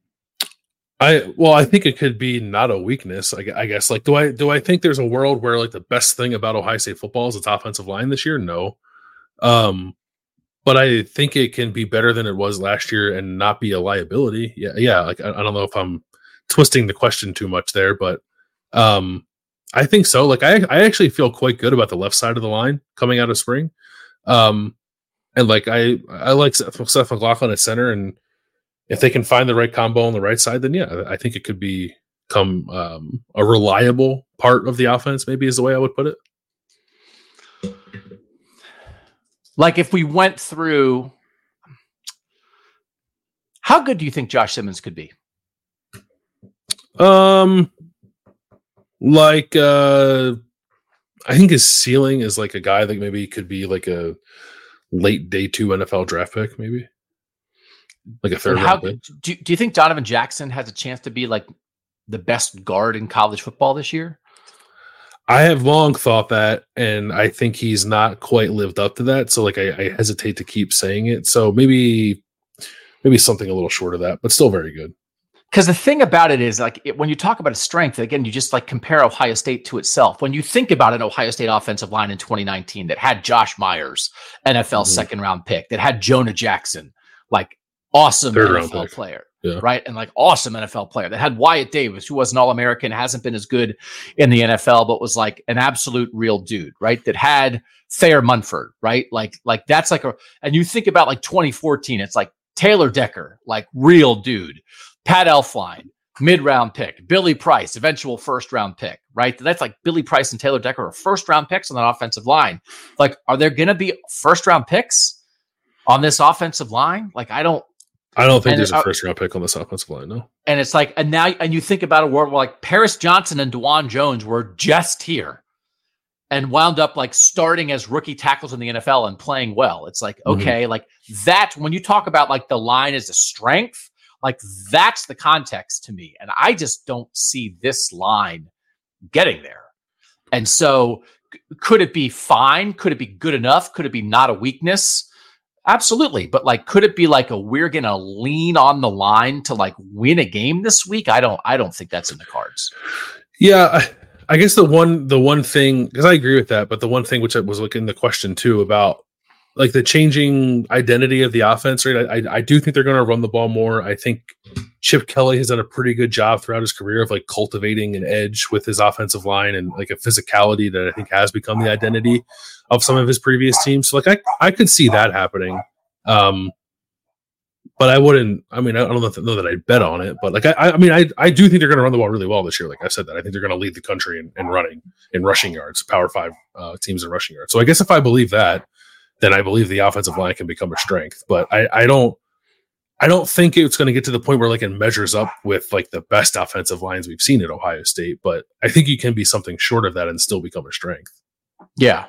I well, I think it could be not a weakness. I, I guess. Like, do I do I think there's a world where like the best thing about Ohio State football is its offensive line this year? No. Um, but I think it can be better than it was last year and not be a liability. Yeah, yeah. Like I, I don't know if I'm twisting the question too much there, but um, I think so. Like I, I actually feel quite good about the left side of the line coming out of spring, um, and like I, I like Seth, Seth McLaughlin at center, and if they can find the right combo on the right side, then yeah, I think it could be. Come um, a reliable part of the offense, maybe is the way I would put it. Like if we went through, how good do you think Josh Simmons could be? Um, like uh, I think his ceiling is like a guy that maybe could be like a late day two N F L draft pick, maybe like a third. How do, do you think Donovan Jackson has a chance to be like the best guard in college football this year? I have long thought that, and I think he's not quite lived up to that. So like, I, I hesitate to keep saying it. So maybe, maybe something a little short of that, but still very good. Because the thing about it is like, it, when you talk about a strength, again, you just like compare Ohio State to itself. When you think about an Ohio State offensive line in twenty nineteen that had Josh Myers, N F L mm-hmm. second round pick, that had Jonah Jackson, like awesome Third N F L player. Yeah. Right. And like awesome N F L player that had Wyatt Davis, who was an All-American, hasn't been as good in the N F L, but was like an absolute real dude, right? That had Thayer Munford, right? Like, like that's like a, and you think about like twenty fourteen, it's like Taylor Decker, like real dude, Pat Elflein, mid-round pick, Billy Price, eventual first-round pick, right? That's like Billy Price and Taylor Decker are first-round picks on that offensive line. Like, are there going to be first-round picks on this offensive line? Like, I don't, I don't think and there's a first round pick on this offensive line, no. And it's like, and now, and you think about a world where like Paris Johnson and DeJuan Jones were just here and wound up like starting as rookie tackles in the N F L and playing well. It's like, okay, mm-hmm. like that, when you talk about like the line as a strength, like that's the context to me. And I just don't see this line getting there. And so c- could it be fine? Could it be good enough? Could it be not a weakness? Absolutely. But like, could it be like a, we're going to lean on the line to like win a game this week? I don't, I don't think that's in the cards. Yeah. I, I guess the one, the one thing, cause I agree with that, but the one thing which I was looking the question too about like the changing identity of the offense, right? I, I do think they're going to run the ball more. I think Chip Kelly has done a pretty good job throughout his career of like cultivating an edge with his offensive line and like a physicality that I think has become the identity of some of his previous teams. So like I, I could see that happening. Um, but I wouldn't, I mean, I don't know that, know that I'd bet on it, but like, I, I mean, I, I do think they're going to run the ball really well this year. Like I said that, I think they're going to lead the country in, in running, in rushing yards, power five uh, teams in rushing yards. So I guess if I believe that, then I believe the offensive line can become a strength. But I, I don't, I don't think it's going to get to the point where like it measures up with like the best offensive lines we've seen at Ohio State. But I think you can be something short of that and still become a strength. Yeah.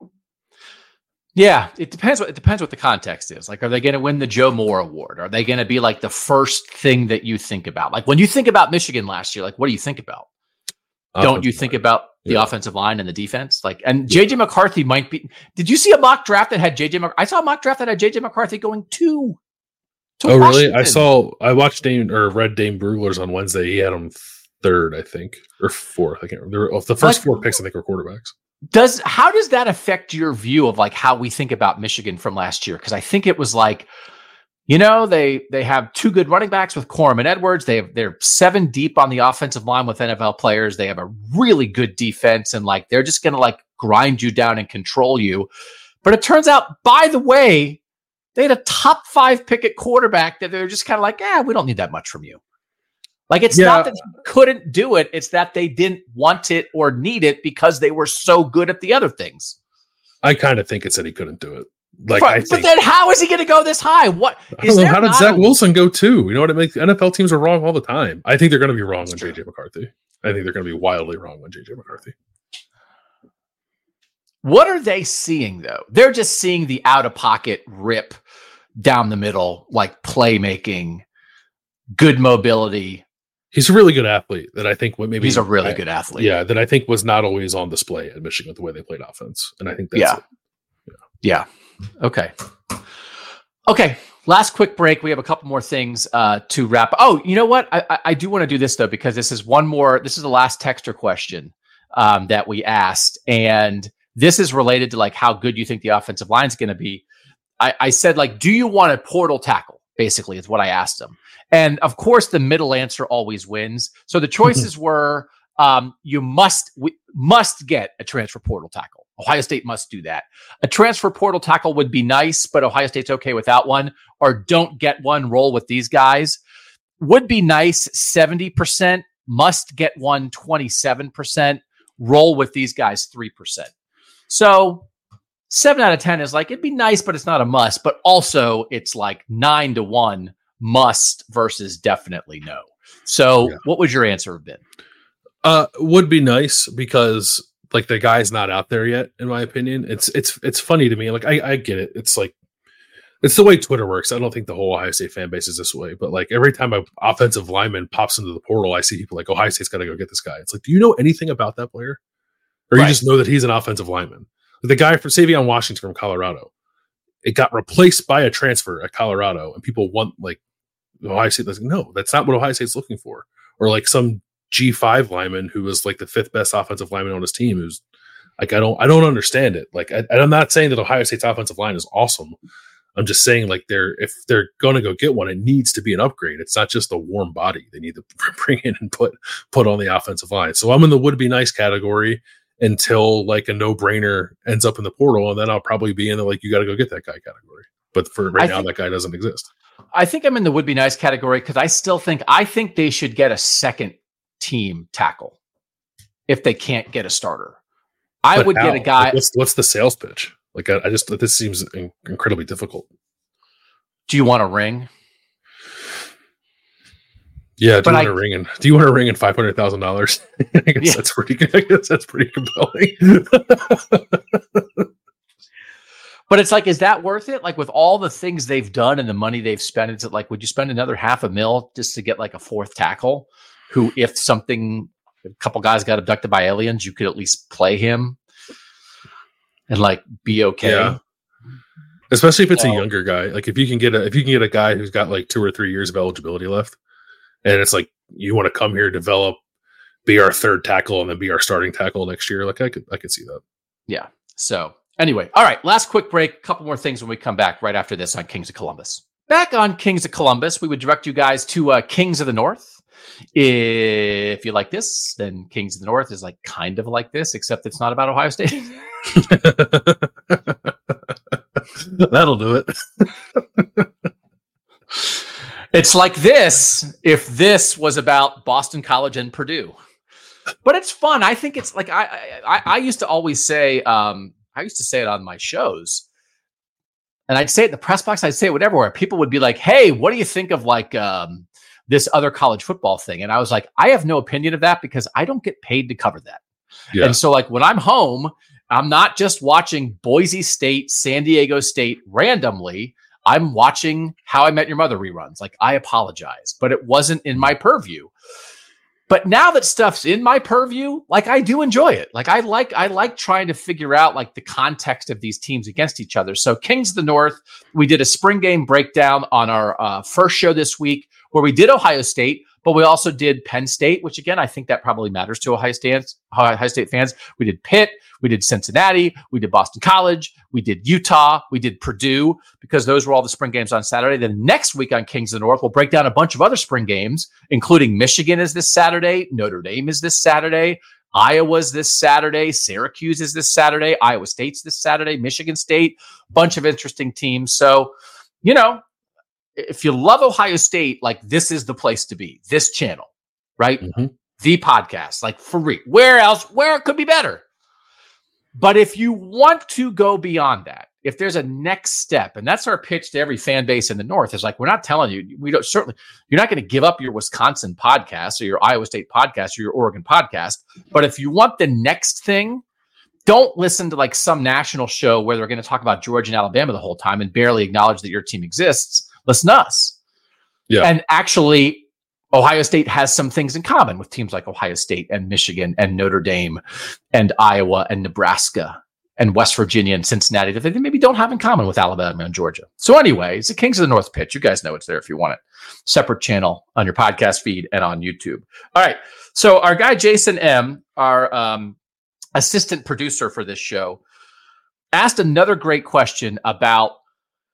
Yeah. It depends what, it depends what the context is. Like, are they going to win the Joe Moore Award? Are they going to be like the first thing that you think about? Like when you think about Michigan last year, like what do you think about? Offensive Don't you think line. about the yeah. offensive line and the defense? Like, and J J McCarthy might be, did you see a mock draft that had J J Mc, I saw a mock draft that had J J McCarthy going two. Oh, Washington. Really? I saw, I watched Dane or read Dane Brugler's on Wednesday. He had him third, I think, or fourth. I can't remember. The first like, four picks, I think, were quarterbacks. Does, how does that affect your view of like how we think about Michigan from last year? Because I think it was like, you know, they they have two good running backs with Corum and Edwards. They have, they're seven deep on the offensive line with N F L players. They have a really good defense, and like they're just going to like grind you down and control you. But it turns out, by the way, they had a top five pick at quarterback that they're just kind of like, yeah, we don't need that much from you. Like it's yeah. not that they couldn't do it; it's that they didn't want it or need it because they were so good at the other things. I kind of think it's that he couldn't do it. Like, but, I but think, then how is he going to go this high? What I don't know. How did Zach a, Wilson go too? You know what I mean? N F L teams are wrong all the time. I think they're going to be wrong on J J McCarthy. I think they're going to be wildly wrong on J J McCarthy. What are they seeing though? They're just seeing the out of pocket rip down the middle, like playmaking, good mobility. He's a really good athlete that I think what maybe he's a really I, good athlete. Yeah, that I think was not always on display at Michigan the way they played offense, and I think that's yeah. it. Yeah. Yeah. Okay. Okay. Last quick break. We have a couple more things uh, to wrap. Oh, you know what? I, I, I do want to do this though, because this is one more, this is the last texter question um, that we asked. And this is related to like how good you think the offensive line is going to be. I, I said, like, do you want a portal tackle? Basically, is what I asked him. And of course, the middle answer always wins. So the choices were, um, you must we, must get a transfer portal tackle. Ohio State must do that. A transfer portal tackle would be nice, but Ohio State's okay without one. Or don't get one, roll with these guys. Would be nice, seventy percent. Must get one, twenty-seven percent. Roll with these guys, three percent. So seven out of ten is like, it'd be nice, but it's not a must. But also, it's like nine to one must versus definitely no. So yeah. What would your answer have been? Uh, would be nice because like the guy's not out there yet, in my opinion. It's it's it's funny to me. Like I, I get it. It's like it's the way Twitter works. I don't think the whole Ohio State fan base is this way, but like every time an offensive lineman pops into the portal, I see people like Ohio State's got to go get this guy. It's like, do you know anything about that player, or right. you just know that he's an offensive lineman? Like the guy for Savion Washington from Colorado, it got replaced by a transfer at Colorado, and people want like Ohio State. Like, no, that's not what Ohio State's looking for. Or like some G five lineman who was like the fifth best offensive lineman on his team. Who's like, I don't, I don't understand it. Like, I, I'm not saying that Ohio State's offensive line is awesome. I'm just saying like they're, if they're going to go get one, it needs to be an upgrade. It's not just a warm body they need to bring in and put, put on the offensive line. So I'm in the would be nice category until like a no brainer ends up in the portal. And then I'll probably be in the, like, you got to go get that guy category. But for right I now, think, that guy doesn't exist. I think I'm in the would be nice category because I still think, I think they should get a second team tackle if they can't get a starter. I but would how? get a guy. Like what's, what's the sales pitch? Like, I, I just, this seems in, incredibly difficult. Do you want a ring? Yeah. Do but you want I, a ring and do you want a ring and five hundred thousand dollars? I guess yeah. that's pretty good. I guess that's pretty compelling. But it's like, is that worth it? Like with all the things they've done and the money they've spent, is it like, would you spend another half a mil just to get like a fourth tackle who, if something, a couple guys got abducted by aliens, you could at least play him and like be okay. Yeah. Especially if it's so, a younger guy. Like if you can get a, if you can get a guy who's got like two or three years of eligibility left and it's like, you want to come here, develop, be our third tackle and then be our starting tackle next year. Like I could, I could see that. Yeah. So anyway, all right, last quick break. Couple more things when we come back right after this on Kings of Columbus. Back on Kings of Columbus, we would direct you guys to uh, Kings of the North. If you like this, then Kings of the North is like kind of like this, except it's not about Ohio State. That'll do it. It's like this if this was about Boston College and Purdue. But it's fun. I think it's like I I, I used to always say, um, I used to say it on my shows. And I'd say it in the press box, I'd say it everywhere. People would be like, hey, what do you think of like um, this other college football thing? And I was like, I have no opinion of that because I don't get paid to cover that. Yeah. And so like when I'm home, I'm not just watching Boise State, San Diego State randomly. I'm watching How I Met Your Mother reruns. Like, I apologize, but it wasn't in my purview. But now that stuff's in my purview, like I do enjoy it. Like I like I like trying to figure out like the context of these teams against each other. So Kings of the North, we did a spring game breakdown on our uh, first show this week where we did Ohio State, but we also did Penn State, which again, I think that probably matters to Ohio State, Ohio State fans. We did Pitt, we did Cincinnati, we did Boston College, we did Utah, we did Purdue, because those were all the spring games on Saturday. Then next week on Kings of the North, we'll break down a bunch of other spring games, including Michigan is this Saturday, Notre Dame is this Saturday, Iowa's this Saturday, Syracuse is this Saturday, Iowa State's this Saturday, Michigan State, bunch of interesting teams. So, you know, if you love Ohio State, like this is the place to be, this channel, right? Mm-hmm. The podcast, like for real. Where else, where it could be better? But if you want to go beyond that, if there's a next step, and that's our pitch to every fan base in the North, is like, we're not telling you, we don't certainly, you're not going to give up your Wisconsin podcast or your Iowa State podcast or your Oregon podcast. But if you want the next thing, don't listen to like some national show where they're going to talk about Georgia and Alabama the whole time and barely acknowledge that your team exists. Listen to us. Yeah. And actually, Ohio State has some things in common with teams like Ohio State and Michigan and Notre Dame and Iowa and Nebraska and West Virginia and Cincinnati that they maybe don't have in common with Alabama and Georgia. So anyway, it's a Kings of the North pitch. You guys know it's there if you want it. Separate channel on your podcast feed and on YouTube. All right. So our guy, Jason M., our um, assistant producer for this show, asked another great question about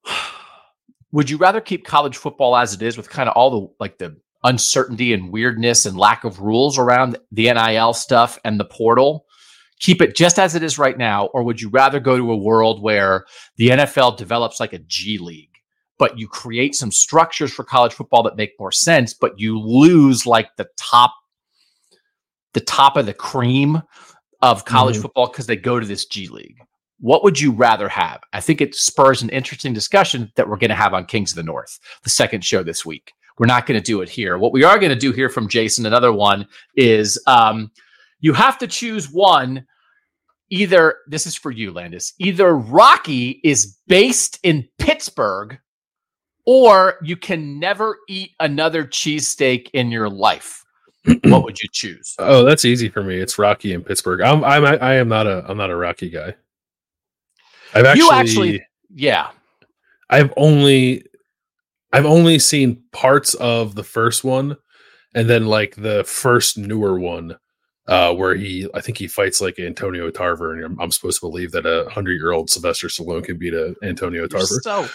Would you rather keep college football as it is with kind of all the like the uncertainty and weirdness and lack of rules around the N I L stuff and the portal? Keep it just as it is right now, or would you rather go to a world where the N F L develops like a G League, but you create some structures for college football that make more sense, but you lose like the top, the top of the cream of college mm-hmm. football because they go to this G League? What would you rather have? I think it spurs an interesting discussion that we're going to have on Kings of the North, the second show this week. We're not going to do it here. What we are going to do here from Jason, another one, is um, you have to choose one. Either, this is for you, Landis, either Rocky is based in Pittsburgh or you can never eat another cheesesteak in your life. What would you choose? Oh, that's easy for me. It's Rocky in Pittsburgh. I'm, I'm, I am not a, I'm not a Rocky guy. I've actually, you actually, yeah. I've only, I've only seen parts of the first one, and then like the first newer one, uh, where he, I think he fights like Antonio Tarver, and I'm, I'm supposed to believe that a hundred-year-old Sylvester Stallone can beat a Antonio Tarver. So,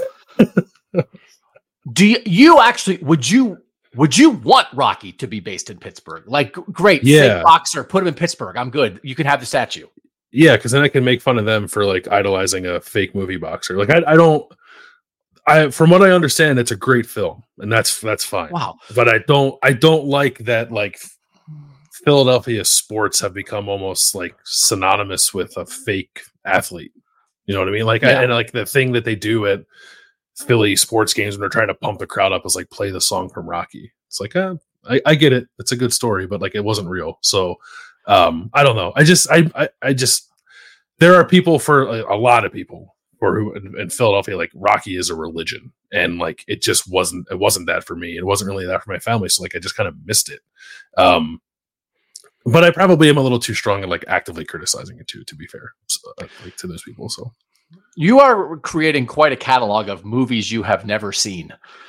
do you, you actually would you would you want Rocky to be based in Pittsburgh? Like, great, yeah, fake boxer, put him in Pittsburgh. I'm good. You can have the statue. Yeah, because then I can make fun of them for like idolizing a fake movie boxer. Like I, I don't. I, from what I understand, it's a great film, and that's that's fine. Wow, but I don't, I don't like that. Like Philadelphia sports have become almost like synonymous with a fake athlete. You know what I mean? Like, yeah. I, and like the thing that they do at Philly sports games when they're trying to pump the crowd up is like play the song from Rocky. It's like, uh, I, I get it. It's a good story, but like it wasn't real. So. Um, I don't know. I just, I, I, I just, there are people for a, a lot of people or who in, in Philadelphia, like Rocky is a religion, and like, it just wasn't, it wasn't that for me. It wasn't really that for my family. So like, I just kind of missed it. Um, but I probably am a little too strong and like actively criticizing it too, to be fair, so, like to those people. So you are creating quite a catalog of movies you have never seen.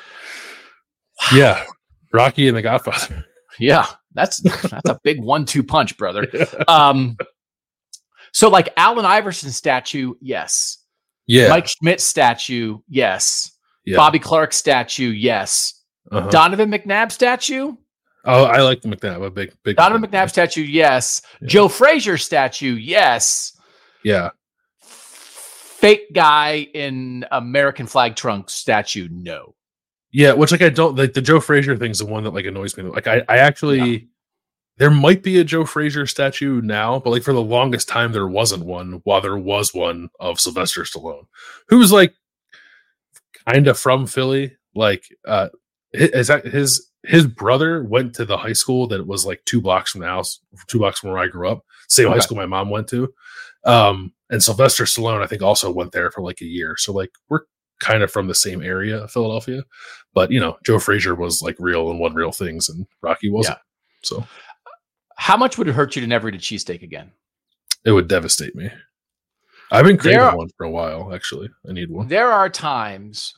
Wow. Yeah. Rocky and The Godfather. Yeah. That's that's a big one two punch, brother. Um, so like Allen Iverson statue, yes. Yeah. Mike Schmidt statue, yes. Yeah. Bobby Clark statue, yes. Uh-huh. Donovan McNabb statue. Oh, I like the McNabb. A big, big Donovan McNabb statue, yes. Yeah. Joe Frazier statue, yes. Yeah. Fake guy in American flag trunk statue, no. Yeah, which like I don't like the Joe Frazier thing's the one that like annoys me. Like I, I actually yeah. there might be a Joe Frazier statue now, but like for the longest time there wasn't one, while there was one of Sylvester Stallone, who was like kind of from Philly. Like uh his his his brother went to the high school that was like two blocks from the house, two blocks from where I grew up, same okay. high school my mom went to. Um and Sylvester Stallone, I think, also went there for like a year. So like we're kind of from the same area of Philadelphia, but you know, Joe Frazier was like real and won real things, and Rocky wasn't. Yeah. So, how much would it hurt you to never eat a cheesesteak again? It would devastate me. I've been craving are, one for a while. Actually, I need one. There are times,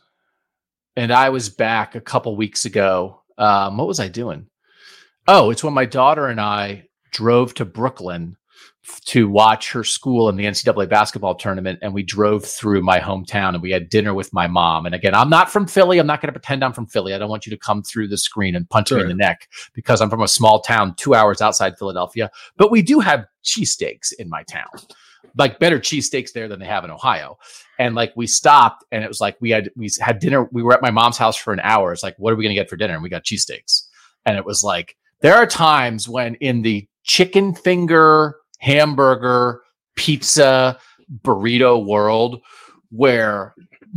and I was back a couple weeks ago. Um, what was I doing? Oh, it's when my daughter and I drove to Brooklyn to watch her school in the N C double A basketball tournament. And we drove through my hometown and we had dinner with my mom. And again, I'm not from Philly. I'm not going to pretend I'm from Philly. I don't want you to come through the screen and punch sure. me in the neck because I'm from a small town two hours outside Philadelphia. But we do have cheesesteaks in my town, like better cheesesteaks there than they have in Ohio. And like we stopped and it was like we had we had dinner. We were at my mom's house for an hour. It's like, what are we going to get for dinner? And we got cheesesteaks. And it was like, there are times when in the chicken finger, hamburger, pizza, burrito world where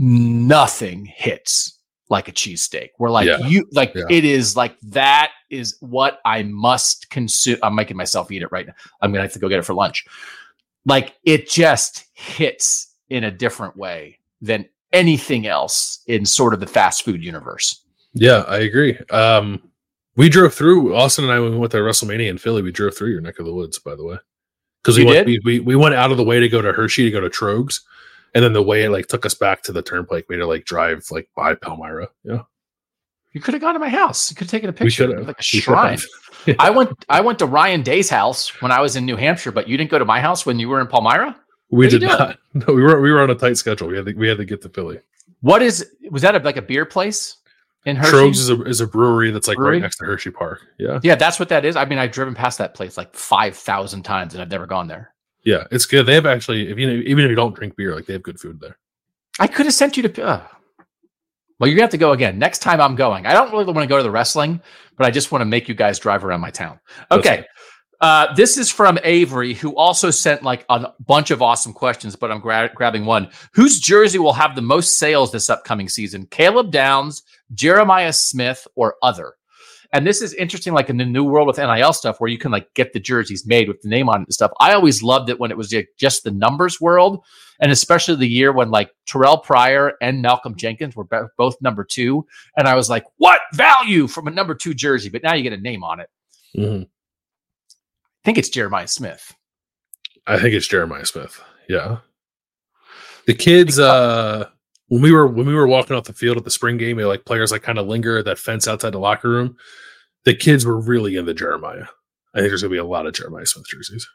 nothing hits like a cheesesteak. We're like, yeah. you like yeah. it is like that is what I must consume. I'm making myself eat it right now. I'm gonna have to go get it for lunch. Like it just hits in a different way than anything else in sort of the fast food universe. Yeah, I agree. Um, we drove through Austin and I when we went to WrestleMania in Philly. We drove through your neck of the woods, by the way. Because we you went, did? we, we we went out of the way to go to Hershey to go to Trogs, and then the way it like took us back to the turnpike, we had to like drive like by Palmyra. Yeah, you could have gone to my house. You could have taken a picture, we like a shrine. Yeah. I went I went to Ryan Day's house when I was in New Hampshire, but you didn't go to my house when you were in Palmyra. We did not. No, we were we were on a tight schedule. We had to, we had to get to Philly. What is was that a, like a beer place in Hershey? Trogs is a is a brewery that's like brewery? right next to Hershey Park. Yeah, yeah, that's what that is. I mean, I've driven past that place like five thousand times, and I've never gone there. Yeah, it's good. They have actually, if you even if you don't drink beer, like they have good food there. I could have sent you to. Uh, well, you're gonna have to go again next time I'm going. I don't really want to go to the wrestling, but I just want to make you guys drive around my town. Okay. Uh, this is from Avery, who also sent like a bunch of awesome questions, but I'm gra- grabbing one. Whose jersey will have the most sales this upcoming season? Caleb Downs, Jeremiah Smith, or other? And this is interesting, like in the new world with N I L stuff, where you can like get the jerseys made with the name on it and stuff. I always loved it when it was just the numbers world, and especially the year when like Terrell Pryor and Malcolm Jenkins were be- both number two, and I was like, what value from a number two jersey? But now you get a name on it. Mm-hmm. I think it's Jeremiah Smith. I think it's Jeremiah Smith. Yeah. The kids, uh, when we were when we were walking off the field at the spring game, like players like kind of linger at that fence outside the locker room. The kids were really into Jeremiah. I think there's gonna be a lot of Jeremiah Smith jerseys.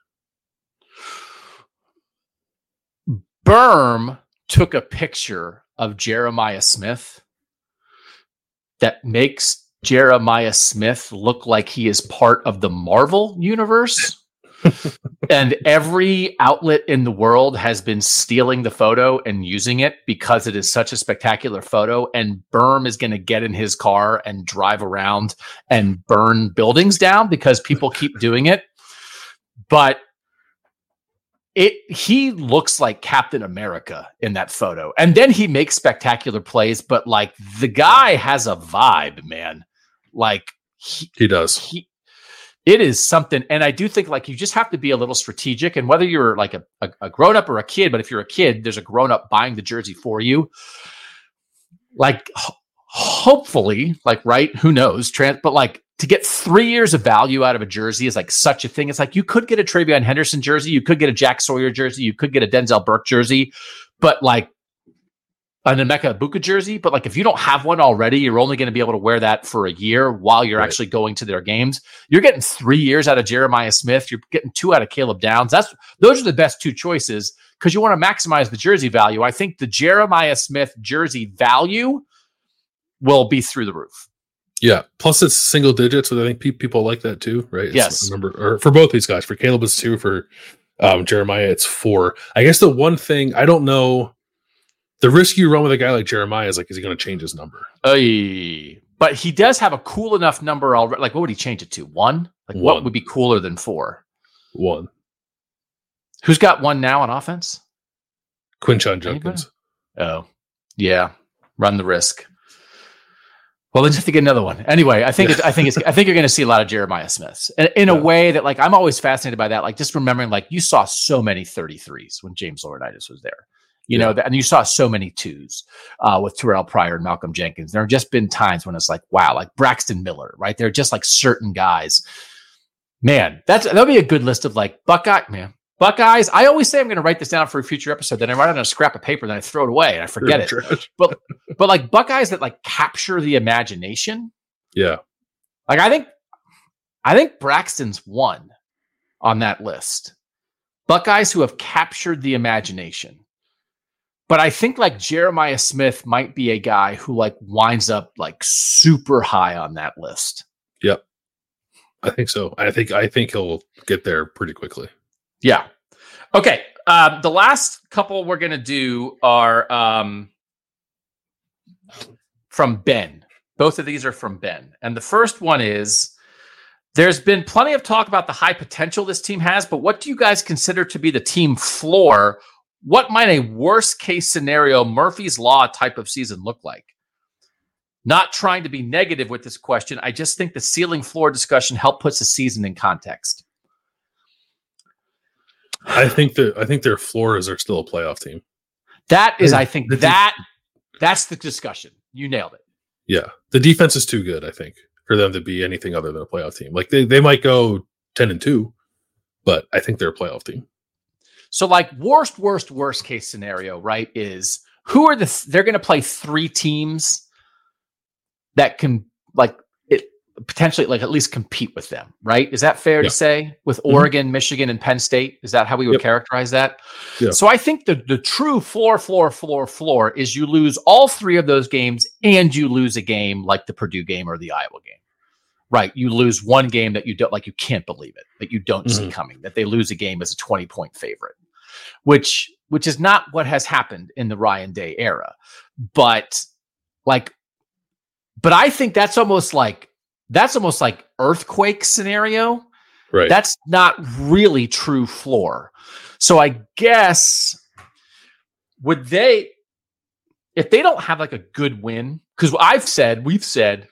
Berm took a picture of Jeremiah Smith that makes Jeremiah Smith look like he is part of the Marvel universe. And every outlet in the world has been stealing the photo and using it because it is such a spectacular photo. And Berm is going to get in his car and drive around and burn buildings down because people keep doing it. But it he looks like Captain America in that photo. And then he makes spectacular plays, but like the guy has a vibe, man. Like he, he does. He, it is something. And I do think like you just have to be a little strategic. And whether you're like a, a, a grown up or a kid, but if you're a kid, there's a grown up buying the jersey for you. Like ho- hopefully, like, right. Who knows? Trans, but like to get three years of value out of a jersey is like such a thing. It's like you could get a Travion Henderson jersey. You could get a Jack Sawyer jersey. You could get a Denzel Burke jersey, but like, an Emeka Ibuka jersey, but like if you don't have one already, you're only going to be able to wear that for a year while you're right. actually going to their games. You're getting three years out of Jeremiah Smith. You're getting two out of Caleb Downs. That's those are the best two choices because you want to maximize the jersey value. I think the Jeremiah Smith jersey value will be through the roof. Yeah. Plus it's single digits, so I think pe- people like that too, right? It's yes. Number, or for both these guys. For Caleb it's two. For um, Jeremiah it's four. I guess the one thing I don't know. The risk you run with a guy like Jeremiah is like, is he going to change his number? Uh, but he does have a cool enough number already. Like, what would he change it to? One? Like, one. What would be cooler than four? One. Who's got one now on offense? Quinshon Judkins. Oh, yeah. Run the risk. Well, then just to get another one. Anyway, I think yeah. it's, I think it's, I think you're going to see a lot of Jeremiah Smiths in, in yeah. a way that, like, I'm always fascinated by that. Like, just remembering, like, you saw so many thirty-threes when James Laurinaitis was there. You yeah. know, that, and you saw so many twos uh, with Terrell Pryor and Malcolm Jenkins. There have just been times when it's like, wow, like Braxton Miller, right? They're just like certain guys. Man, that's that'll be a good list of like Buckeye, man. Buckeyes. I always say I'm going to write this down for a future episode. Then I write it on a scrap of paper, then I throw it away and I forget it. Trash. But but like Buckeyes that like capture the imagination. Yeah. Like I think I think Braxton's one on that list. Buckeyes who have captured the imagination. But I think like Jeremiah Smith might be a guy who like winds up like super high on that list. Yep. I think so. I think I think he'll get there pretty quickly. Yeah. Okay. Uh, the last couple we're going to do are um, from Ben. Both of these are from Ben. And the first one is, there's been plenty of talk about the high potential this team has, but what do you guys consider to be the team floor? What might a worst case scenario Murphy's Law type of season look like? Not trying to be negative with this question. I just think the ceiling floor discussion helped puts the season in context. I think that I think their floor is they're still a playoff team. That is, I think that that's the discussion. You nailed it. Yeah. The defense is too good, I think, for them to be anything other than a playoff team. Like they, they might go ten and two, but I think they're a playoff team. So like worst, worst, worst case scenario, right, is who are the, th- they're going to play three teams that can like it. potentially like at least compete with them, right? Is that fair yeah. to say with Mm-hmm. Oregon, Michigan, and Penn State? Is that how we would yep. characterize that? Yeah. So I think the, the true floor, floor, floor, floor is you lose all three of those games and you lose a game like the Purdue game or the Iowa game, right? You lose one game that you don't like, you can't believe it, that you don't mm-hmm. see coming, that they lose a game as a twenty point favorite, which, which is not what has happened in the Ryan Day era. But like, but I think that's almost like, That's almost like earthquake scenario. Right. That's not really true floor. So I guess would they, if they don't have like a good win, because I've said, we've said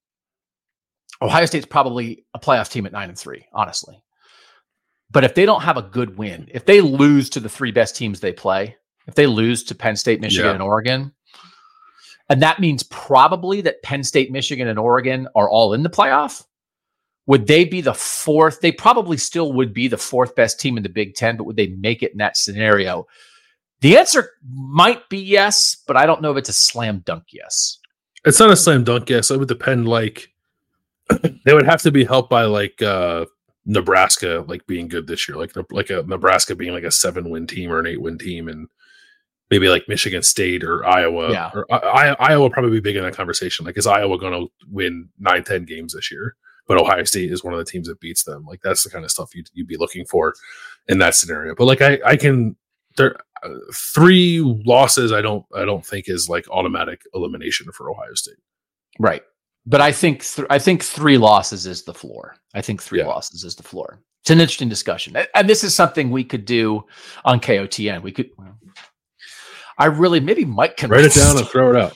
Ohio State's probably a playoff team at nine and three, honestly. But if they don't have a good win, if they lose to the three best teams they play, if they lose to Penn State, Michigan, yeah. and Oregon, and that means probably that Penn State, Michigan, and Oregon are all in the playoff. Would they be the fourth? They probably still would be the fourth best team in the Big Ten, but would they make it in that scenario? The answer might be yes, but I don't know if it's a slam dunk yes. It's not a slam dunk yes. It would depend. Like they would have to be helped by like uh, Nebraska, like being good this year, like like a Nebraska being like a seven win team or an eight win team, and maybe like Michigan State or Iowa. Yeah. Or I, I, Iowa will probably be big in that conversation. Like, is Iowa going to win nine, ten games this year? But Ohio State is one of the teams that beats them. Like, that's the kind of stuff you'd, you'd be looking for in that scenario. But like, I, I can there uh, three losses. I don't, I don't think is like automatic elimination for Ohio State. Right. But I think, th- I think three losses is the floor. I think three yeah. losses is the floor. It's an interesting discussion. And this is something we could do on K O T N. We could, well, I really, maybe Mike can write it down and throw it out.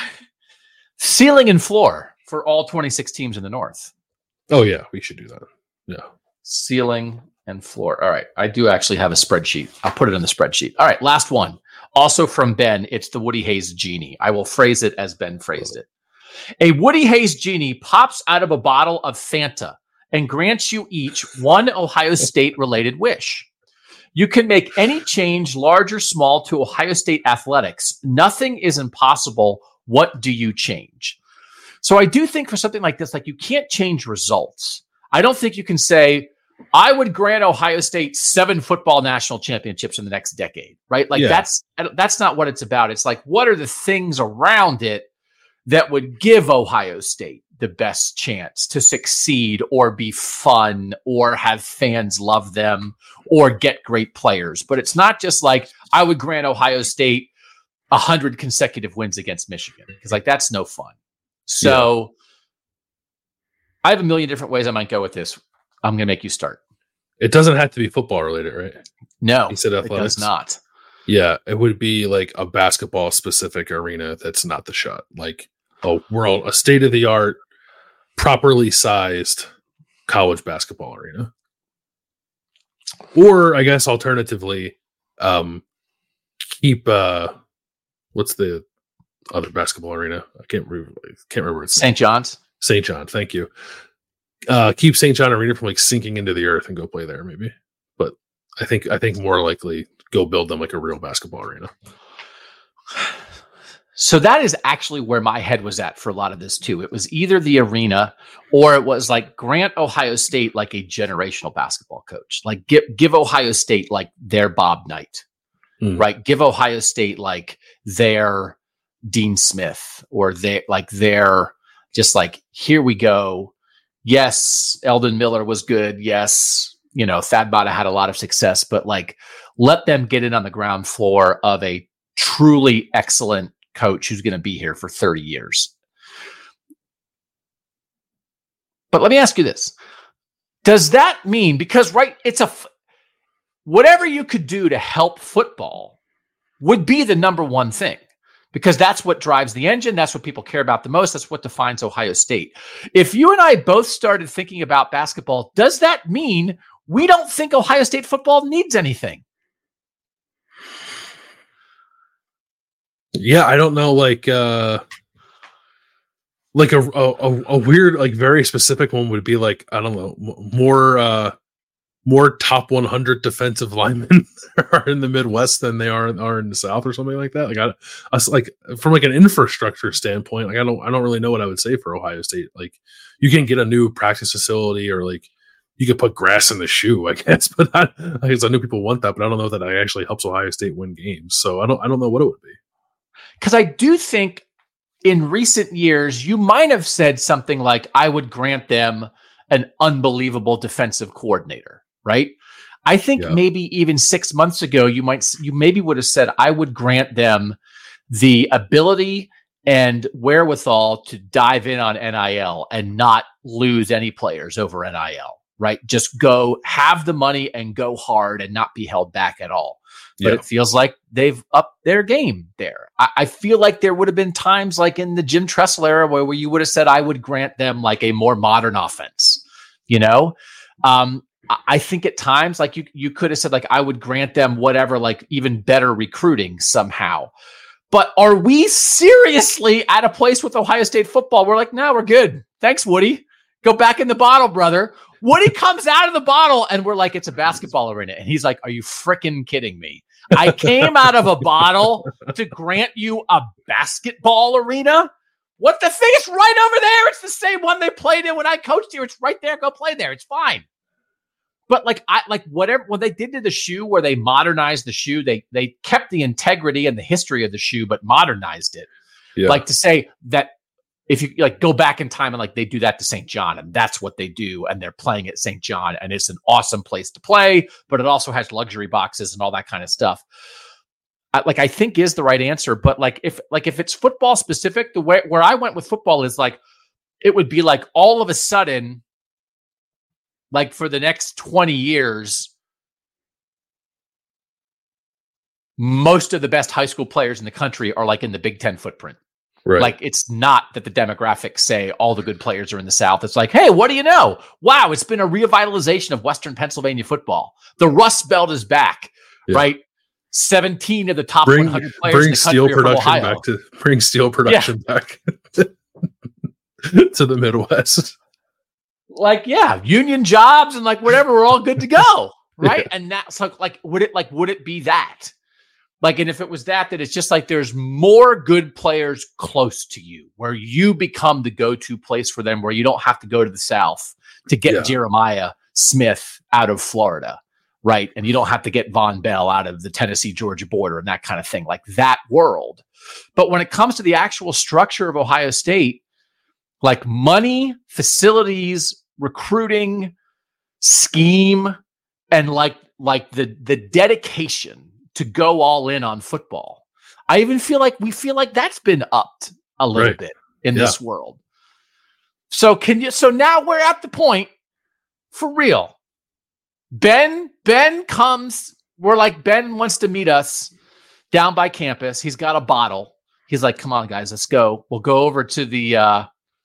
Ceiling and floor for all twenty-six teams in the North. Oh yeah, we should do that. Yeah. Ceiling and floor. All right. I do actually have a spreadsheet. I'll put it in the spreadsheet. All right. Last one. Also from Ben. It's the Woody Hayes Genie. I will phrase it as Ben phrased it. A Woody Hayes Genie pops out of a bottle of Fanta and grants you each one Ohio State related wish. You can make any change, large or small, to Ohio State athletics. Nothing is impossible. What do you change? So I do think for something like this, like you can't change results. I don't think you can say, I would grant Ohio State seven football national championships in the next decade, right? Like yeah. that's that's not what it's about. It's like, what are the things around it that would give Ohio State the best chance to succeed or be fun or have fans love them or get great players? But it's not just like, I would grant Ohio State one hundred consecutive wins against Michigan, because like that's no fun. So yeah. I have a million different ways I might go with this. I'm going to make you start. It doesn't have to be football related, right? No, he said athletics. It does not. Yeah, it would be like a basketball specific arena that's not the shot. Like a world, a state of the art, properly sized college basketball arena. Or I guess alternatively, um, keep uh, what's the other basketball arena? I can't remember. I can't remember. It's Saint John's. Saint John. Thank you. Uh, keep Saint John Arena from like sinking into the earth and go play there, maybe. But I think I think more likely go build them like a real basketball arena. So that is actually where my head was at for a lot of this too. It was either the arena or it was like grant Ohio State like a generational basketball coach. Like give give Ohio State like their Bob Knight, mm. right? Give Ohio State like their Dean Smith or they like their just like, here we go. Yes, Eldon Miller was good. Yes, you know, Thad Matta had a lot of success, but like let them get in on the ground floor of a truly excellent coach who's going to be here for thirty years. But let me ask you this. Does that mean, because right, it's a, whatever you could do to help football would be the number one thing, because that's what drives the engine. That's what people care about the most. That's what defines Ohio State. If you and I both started thinking about basketball, does that mean we don't think Ohio State football needs anything? Yeah, I don't know. Like, uh, like a, a a weird, like very specific one would be like, I don't know, more uh, more top one hundred defensive linemen are in the Midwest than they are are in the South or something like that. Like I, I like from like an infrastructure standpoint, like I don't I don't really know what I would say for Ohio State. Like you can get a new practice facility or like you could put grass in the shoe, I guess, but I, I guess I know people want that, but I don't know if that actually helps Ohio State win games. So I don't I don't know what it would be. Because I do think in recent years you might have said something like, "I would grant them an unbelievable defensive coordinator." Right. I think yeah. maybe even six months ago, you might, you maybe would have said, I would grant them the ability and wherewithal to dive in on N I L and not lose any players over N I L, right? Just go have the money and go hard and not be held back at all. But yeah. it feels like they've upped their game there. I, I feel like there would have been times like in the Jim Tressel era where, where you would have said, I would grant them like a more modern offense, you know? Um, I think at times, like you, you could have said, like, I would grant them whatever, like even better recruiting somehow. But are we seriously at a place with Ohio State football? We're like, no, we're good. Thanks, Woody. Go back in the bottle, brother. Woody comes out of the bottle and we're like, it's a basketball arena. And he's like, are you freaking kidding me? I came out of a bottle to grant you a basketball arena? What the thing is right over there? It's the same one they played in when I coached here. It's right there. Go play there. It's fine. But like I like whatever what they did to the shoe, where they modernized the shoe, they they kept the integrity and the history of the shoe, but modernized it. Yeah. Like to say that if you like go back in time and like they do that to Saint John, and that's what they do, and they're playing at Saint John, and it's an awesome place to play, but it also has luxury boxes and all that kind of stuff. I, like I think is the right answer, but like if like if it's football specific, the way where I went with football is like it would be like all of a sudden. Like for the next twenty years, most of the best high school players in the country are like in the Big Ten footprint. Right. Like it's not that the demographics say all the good players are in the South. It's like, hey, what do you know? Wow, it's been a revitalization of Western Pennsylvania football. The Rust Belt is back, yeah. right? seventeen of the top bring, one hundred players bring in the steel country production are from Ohio. back to bring steel production yeah. back to the Midwest. Like, yeah, union jobs and like whatever, we're all good to go. Right. Yeah. And that's like, like, would it like, would it be that? Like, and if it was that, that it's just like there's more good players close to you where you become the go-to place for them, where you don't have to go to the South to get yeah. Jeremiah Smith out of Florida. Right. And you don't have to get Von Bell out of the Tennessee Georgia border and that kind of thing, like that world. But when it comes to the actual structure of Ohio State, like money, facilities, recruiting, scheme, and like like the the dedication to go all in on football. I even feel like we feel like that's been upped a little right. bit in yeah. this world. So can you so now we're at the point for real. Ben Ben comes, we're like Ben wants to meet us down by campus. He's got a bottle. He's like, "Come on guys, let's go. We'll go over to the uh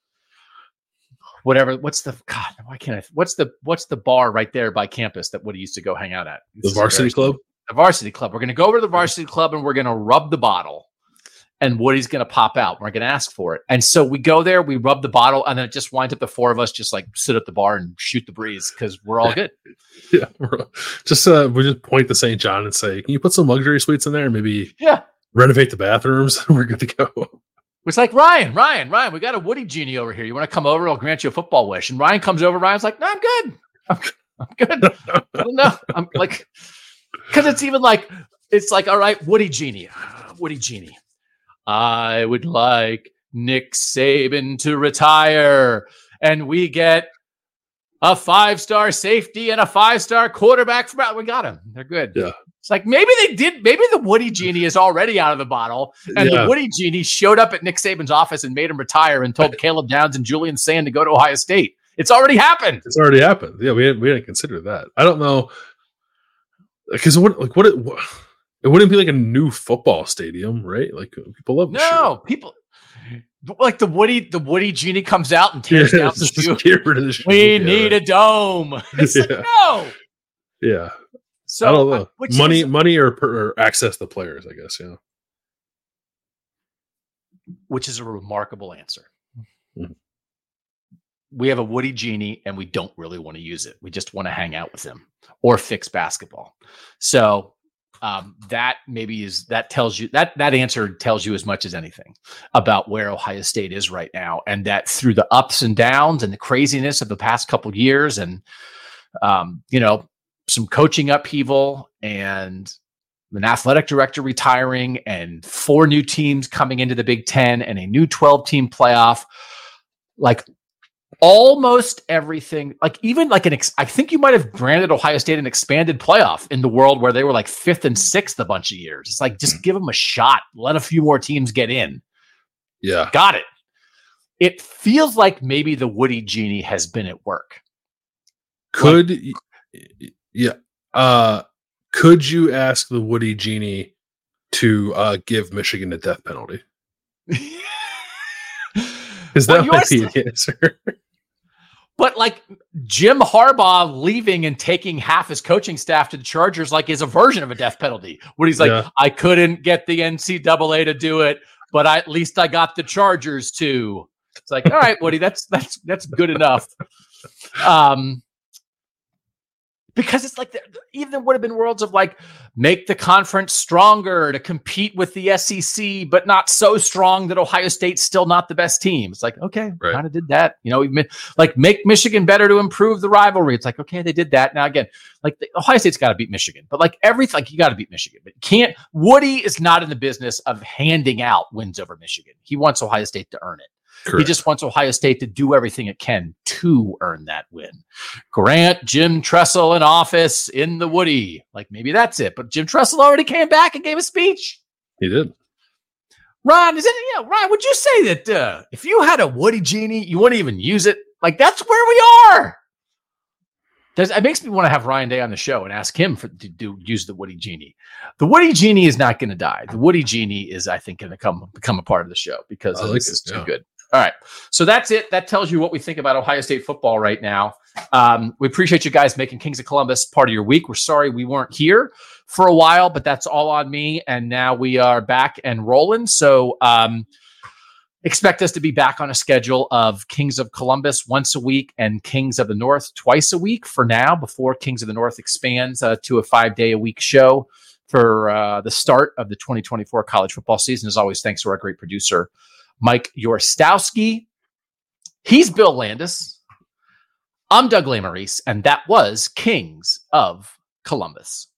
whatever, what's the God? Why can't I? What's the what's the bar right there by campus that Woody used to go hang out at? The Varsity Club. The Varsity Club. We're going to go over to the Varsity Club and we're going to rub the bottle, and Woody's going to pop out. We're going to ask for it, and so we go there, we rub the bottle, and then it just winds up the four of us just like sit at the bar and shoot the breeze because we're all good. Yeah, we're, just uh, we just point to Saint John and say, "Can you put some luxury suites in there and maybe yeah renovate the bathrooms?" We're good to go. It's like, Ryan, Ryan, Ryan, we got a Woody genie over here. You want to come over? I'll grant you a football wish. And Ryan comes over. Ryan's like, no, I'm good. I'm, I'm good. I don't know. I'm like, because it's even like, it's like, all right, Woody genie, Woody genie. I would like Nick Saban to retire. And we get a five-star safety and a five-star quarterback. From, we got him. They're good. Yeah. It's like maybe they did. Maybe the Woody genie is already out of the bottle, and yeah. the Woody genie showed up at Nick Saban's office and made him retire and told Caleb Downs and Julian Sand to go to Ohio State. It's already happened. It's already happened. Yeah, we didn't, we didn't consider that. I don't know because what like what it, what it wouldn't be like a new football stadium, right? Like people love the no shoe. people like the Woody. The Woody genie comes out and tears yeah, down the shoe. Get rid of the shoe. We yeah. need a dome. It's yeah. like no. Yeah. So I don't know. Uh, money, is, money, or, or access to players, I guess. Yeah, which is a remarkable answer. Mm-hmm. we have a Woody Genie and we don't really want to use it. We just want to hang out with him or fix basketball. So um, that maybe is, that tells you that, that answer tells you as much as anything about where Ohio State is right now. And that through the ups and downs and the craziness of the past couple of years and, um, you know, some coaching upheaval and an athletic director retiring and four new teams coming into the Big Ten and a new twelve team playoff, like almost everything, like even like an, ex- I think you might have granted Ohio State an expanded playoff in the world where they were like fifth and sixth a bunch of years. It's like, just give them a shot. Let a few more teams get in. Yeah. Got it. It feels like maybe the Woody Genie has been at work. Could, like, yeah. Uh, could you ask the Woody Genie to uh, give Michigan a death penalty? Is that well, might be the answer? But like Jim Harbaugh leaving and taking half his coaching staff to the Chargers, like is a version of a death penalty. When he's like, yeah. I couldn't get the N C double A to do it, but I, at least I got the Chargers to. It's like, all right, Woody, that's that's that's good enough. Um, because it's like, even there would have been worlds of like, make the conference stronger to compete with the S E C, but not so strong that Ohio State's still not the best team. It's like, okay, right. kind of did that. You know, like make Michigan better to improve the rivalry. It's like, okay, they did that. Now again, like the, Ohio State's got to beat Michigan, but like everything, like you got to beat Michigan, but can't. Woody is not in the business of handing out wins over Michigan. He wants Ohio State to earn it. Correct. He just wants Ohio State to do everything it can to earn that win. Grant Jim Tressel in office in the Woody. Like maybe that's it. But Jim Tressel already came back and gave a speech. He did. Ron, is it? Yeah, Ron, would you say that uh, if you had a Woody Genie, you wouldn't even use it? Like that's where we are. Does, it makes me want to have Ryan Day on the show and ask him for, to do use the Woody Genie. The Woody Genie is not going to die. The Woody Genie is, I think, going to come become a part of the show because I like it's it, too yeah. good. All right. So that's it. That tells you what we think about Ohio State football right now. Um, we appreciate you guys making Kings of Columbus part of your week. We're sorry we weren't here for a while, but that's all on me. And now we are back and rolling. So um, expect us to be back on a schedule of Kings of Columbus once a week and Kings of the North twice a week for now, before Kings of the North expands uh, to a five-day-a-week show for uh, the start of the twenty twenty-four college football season. As always, thanks to our great producer, Mike Yorstowski. He's Bill Landis. I'm Doug Lesmerises, and that was Kings of Columbus.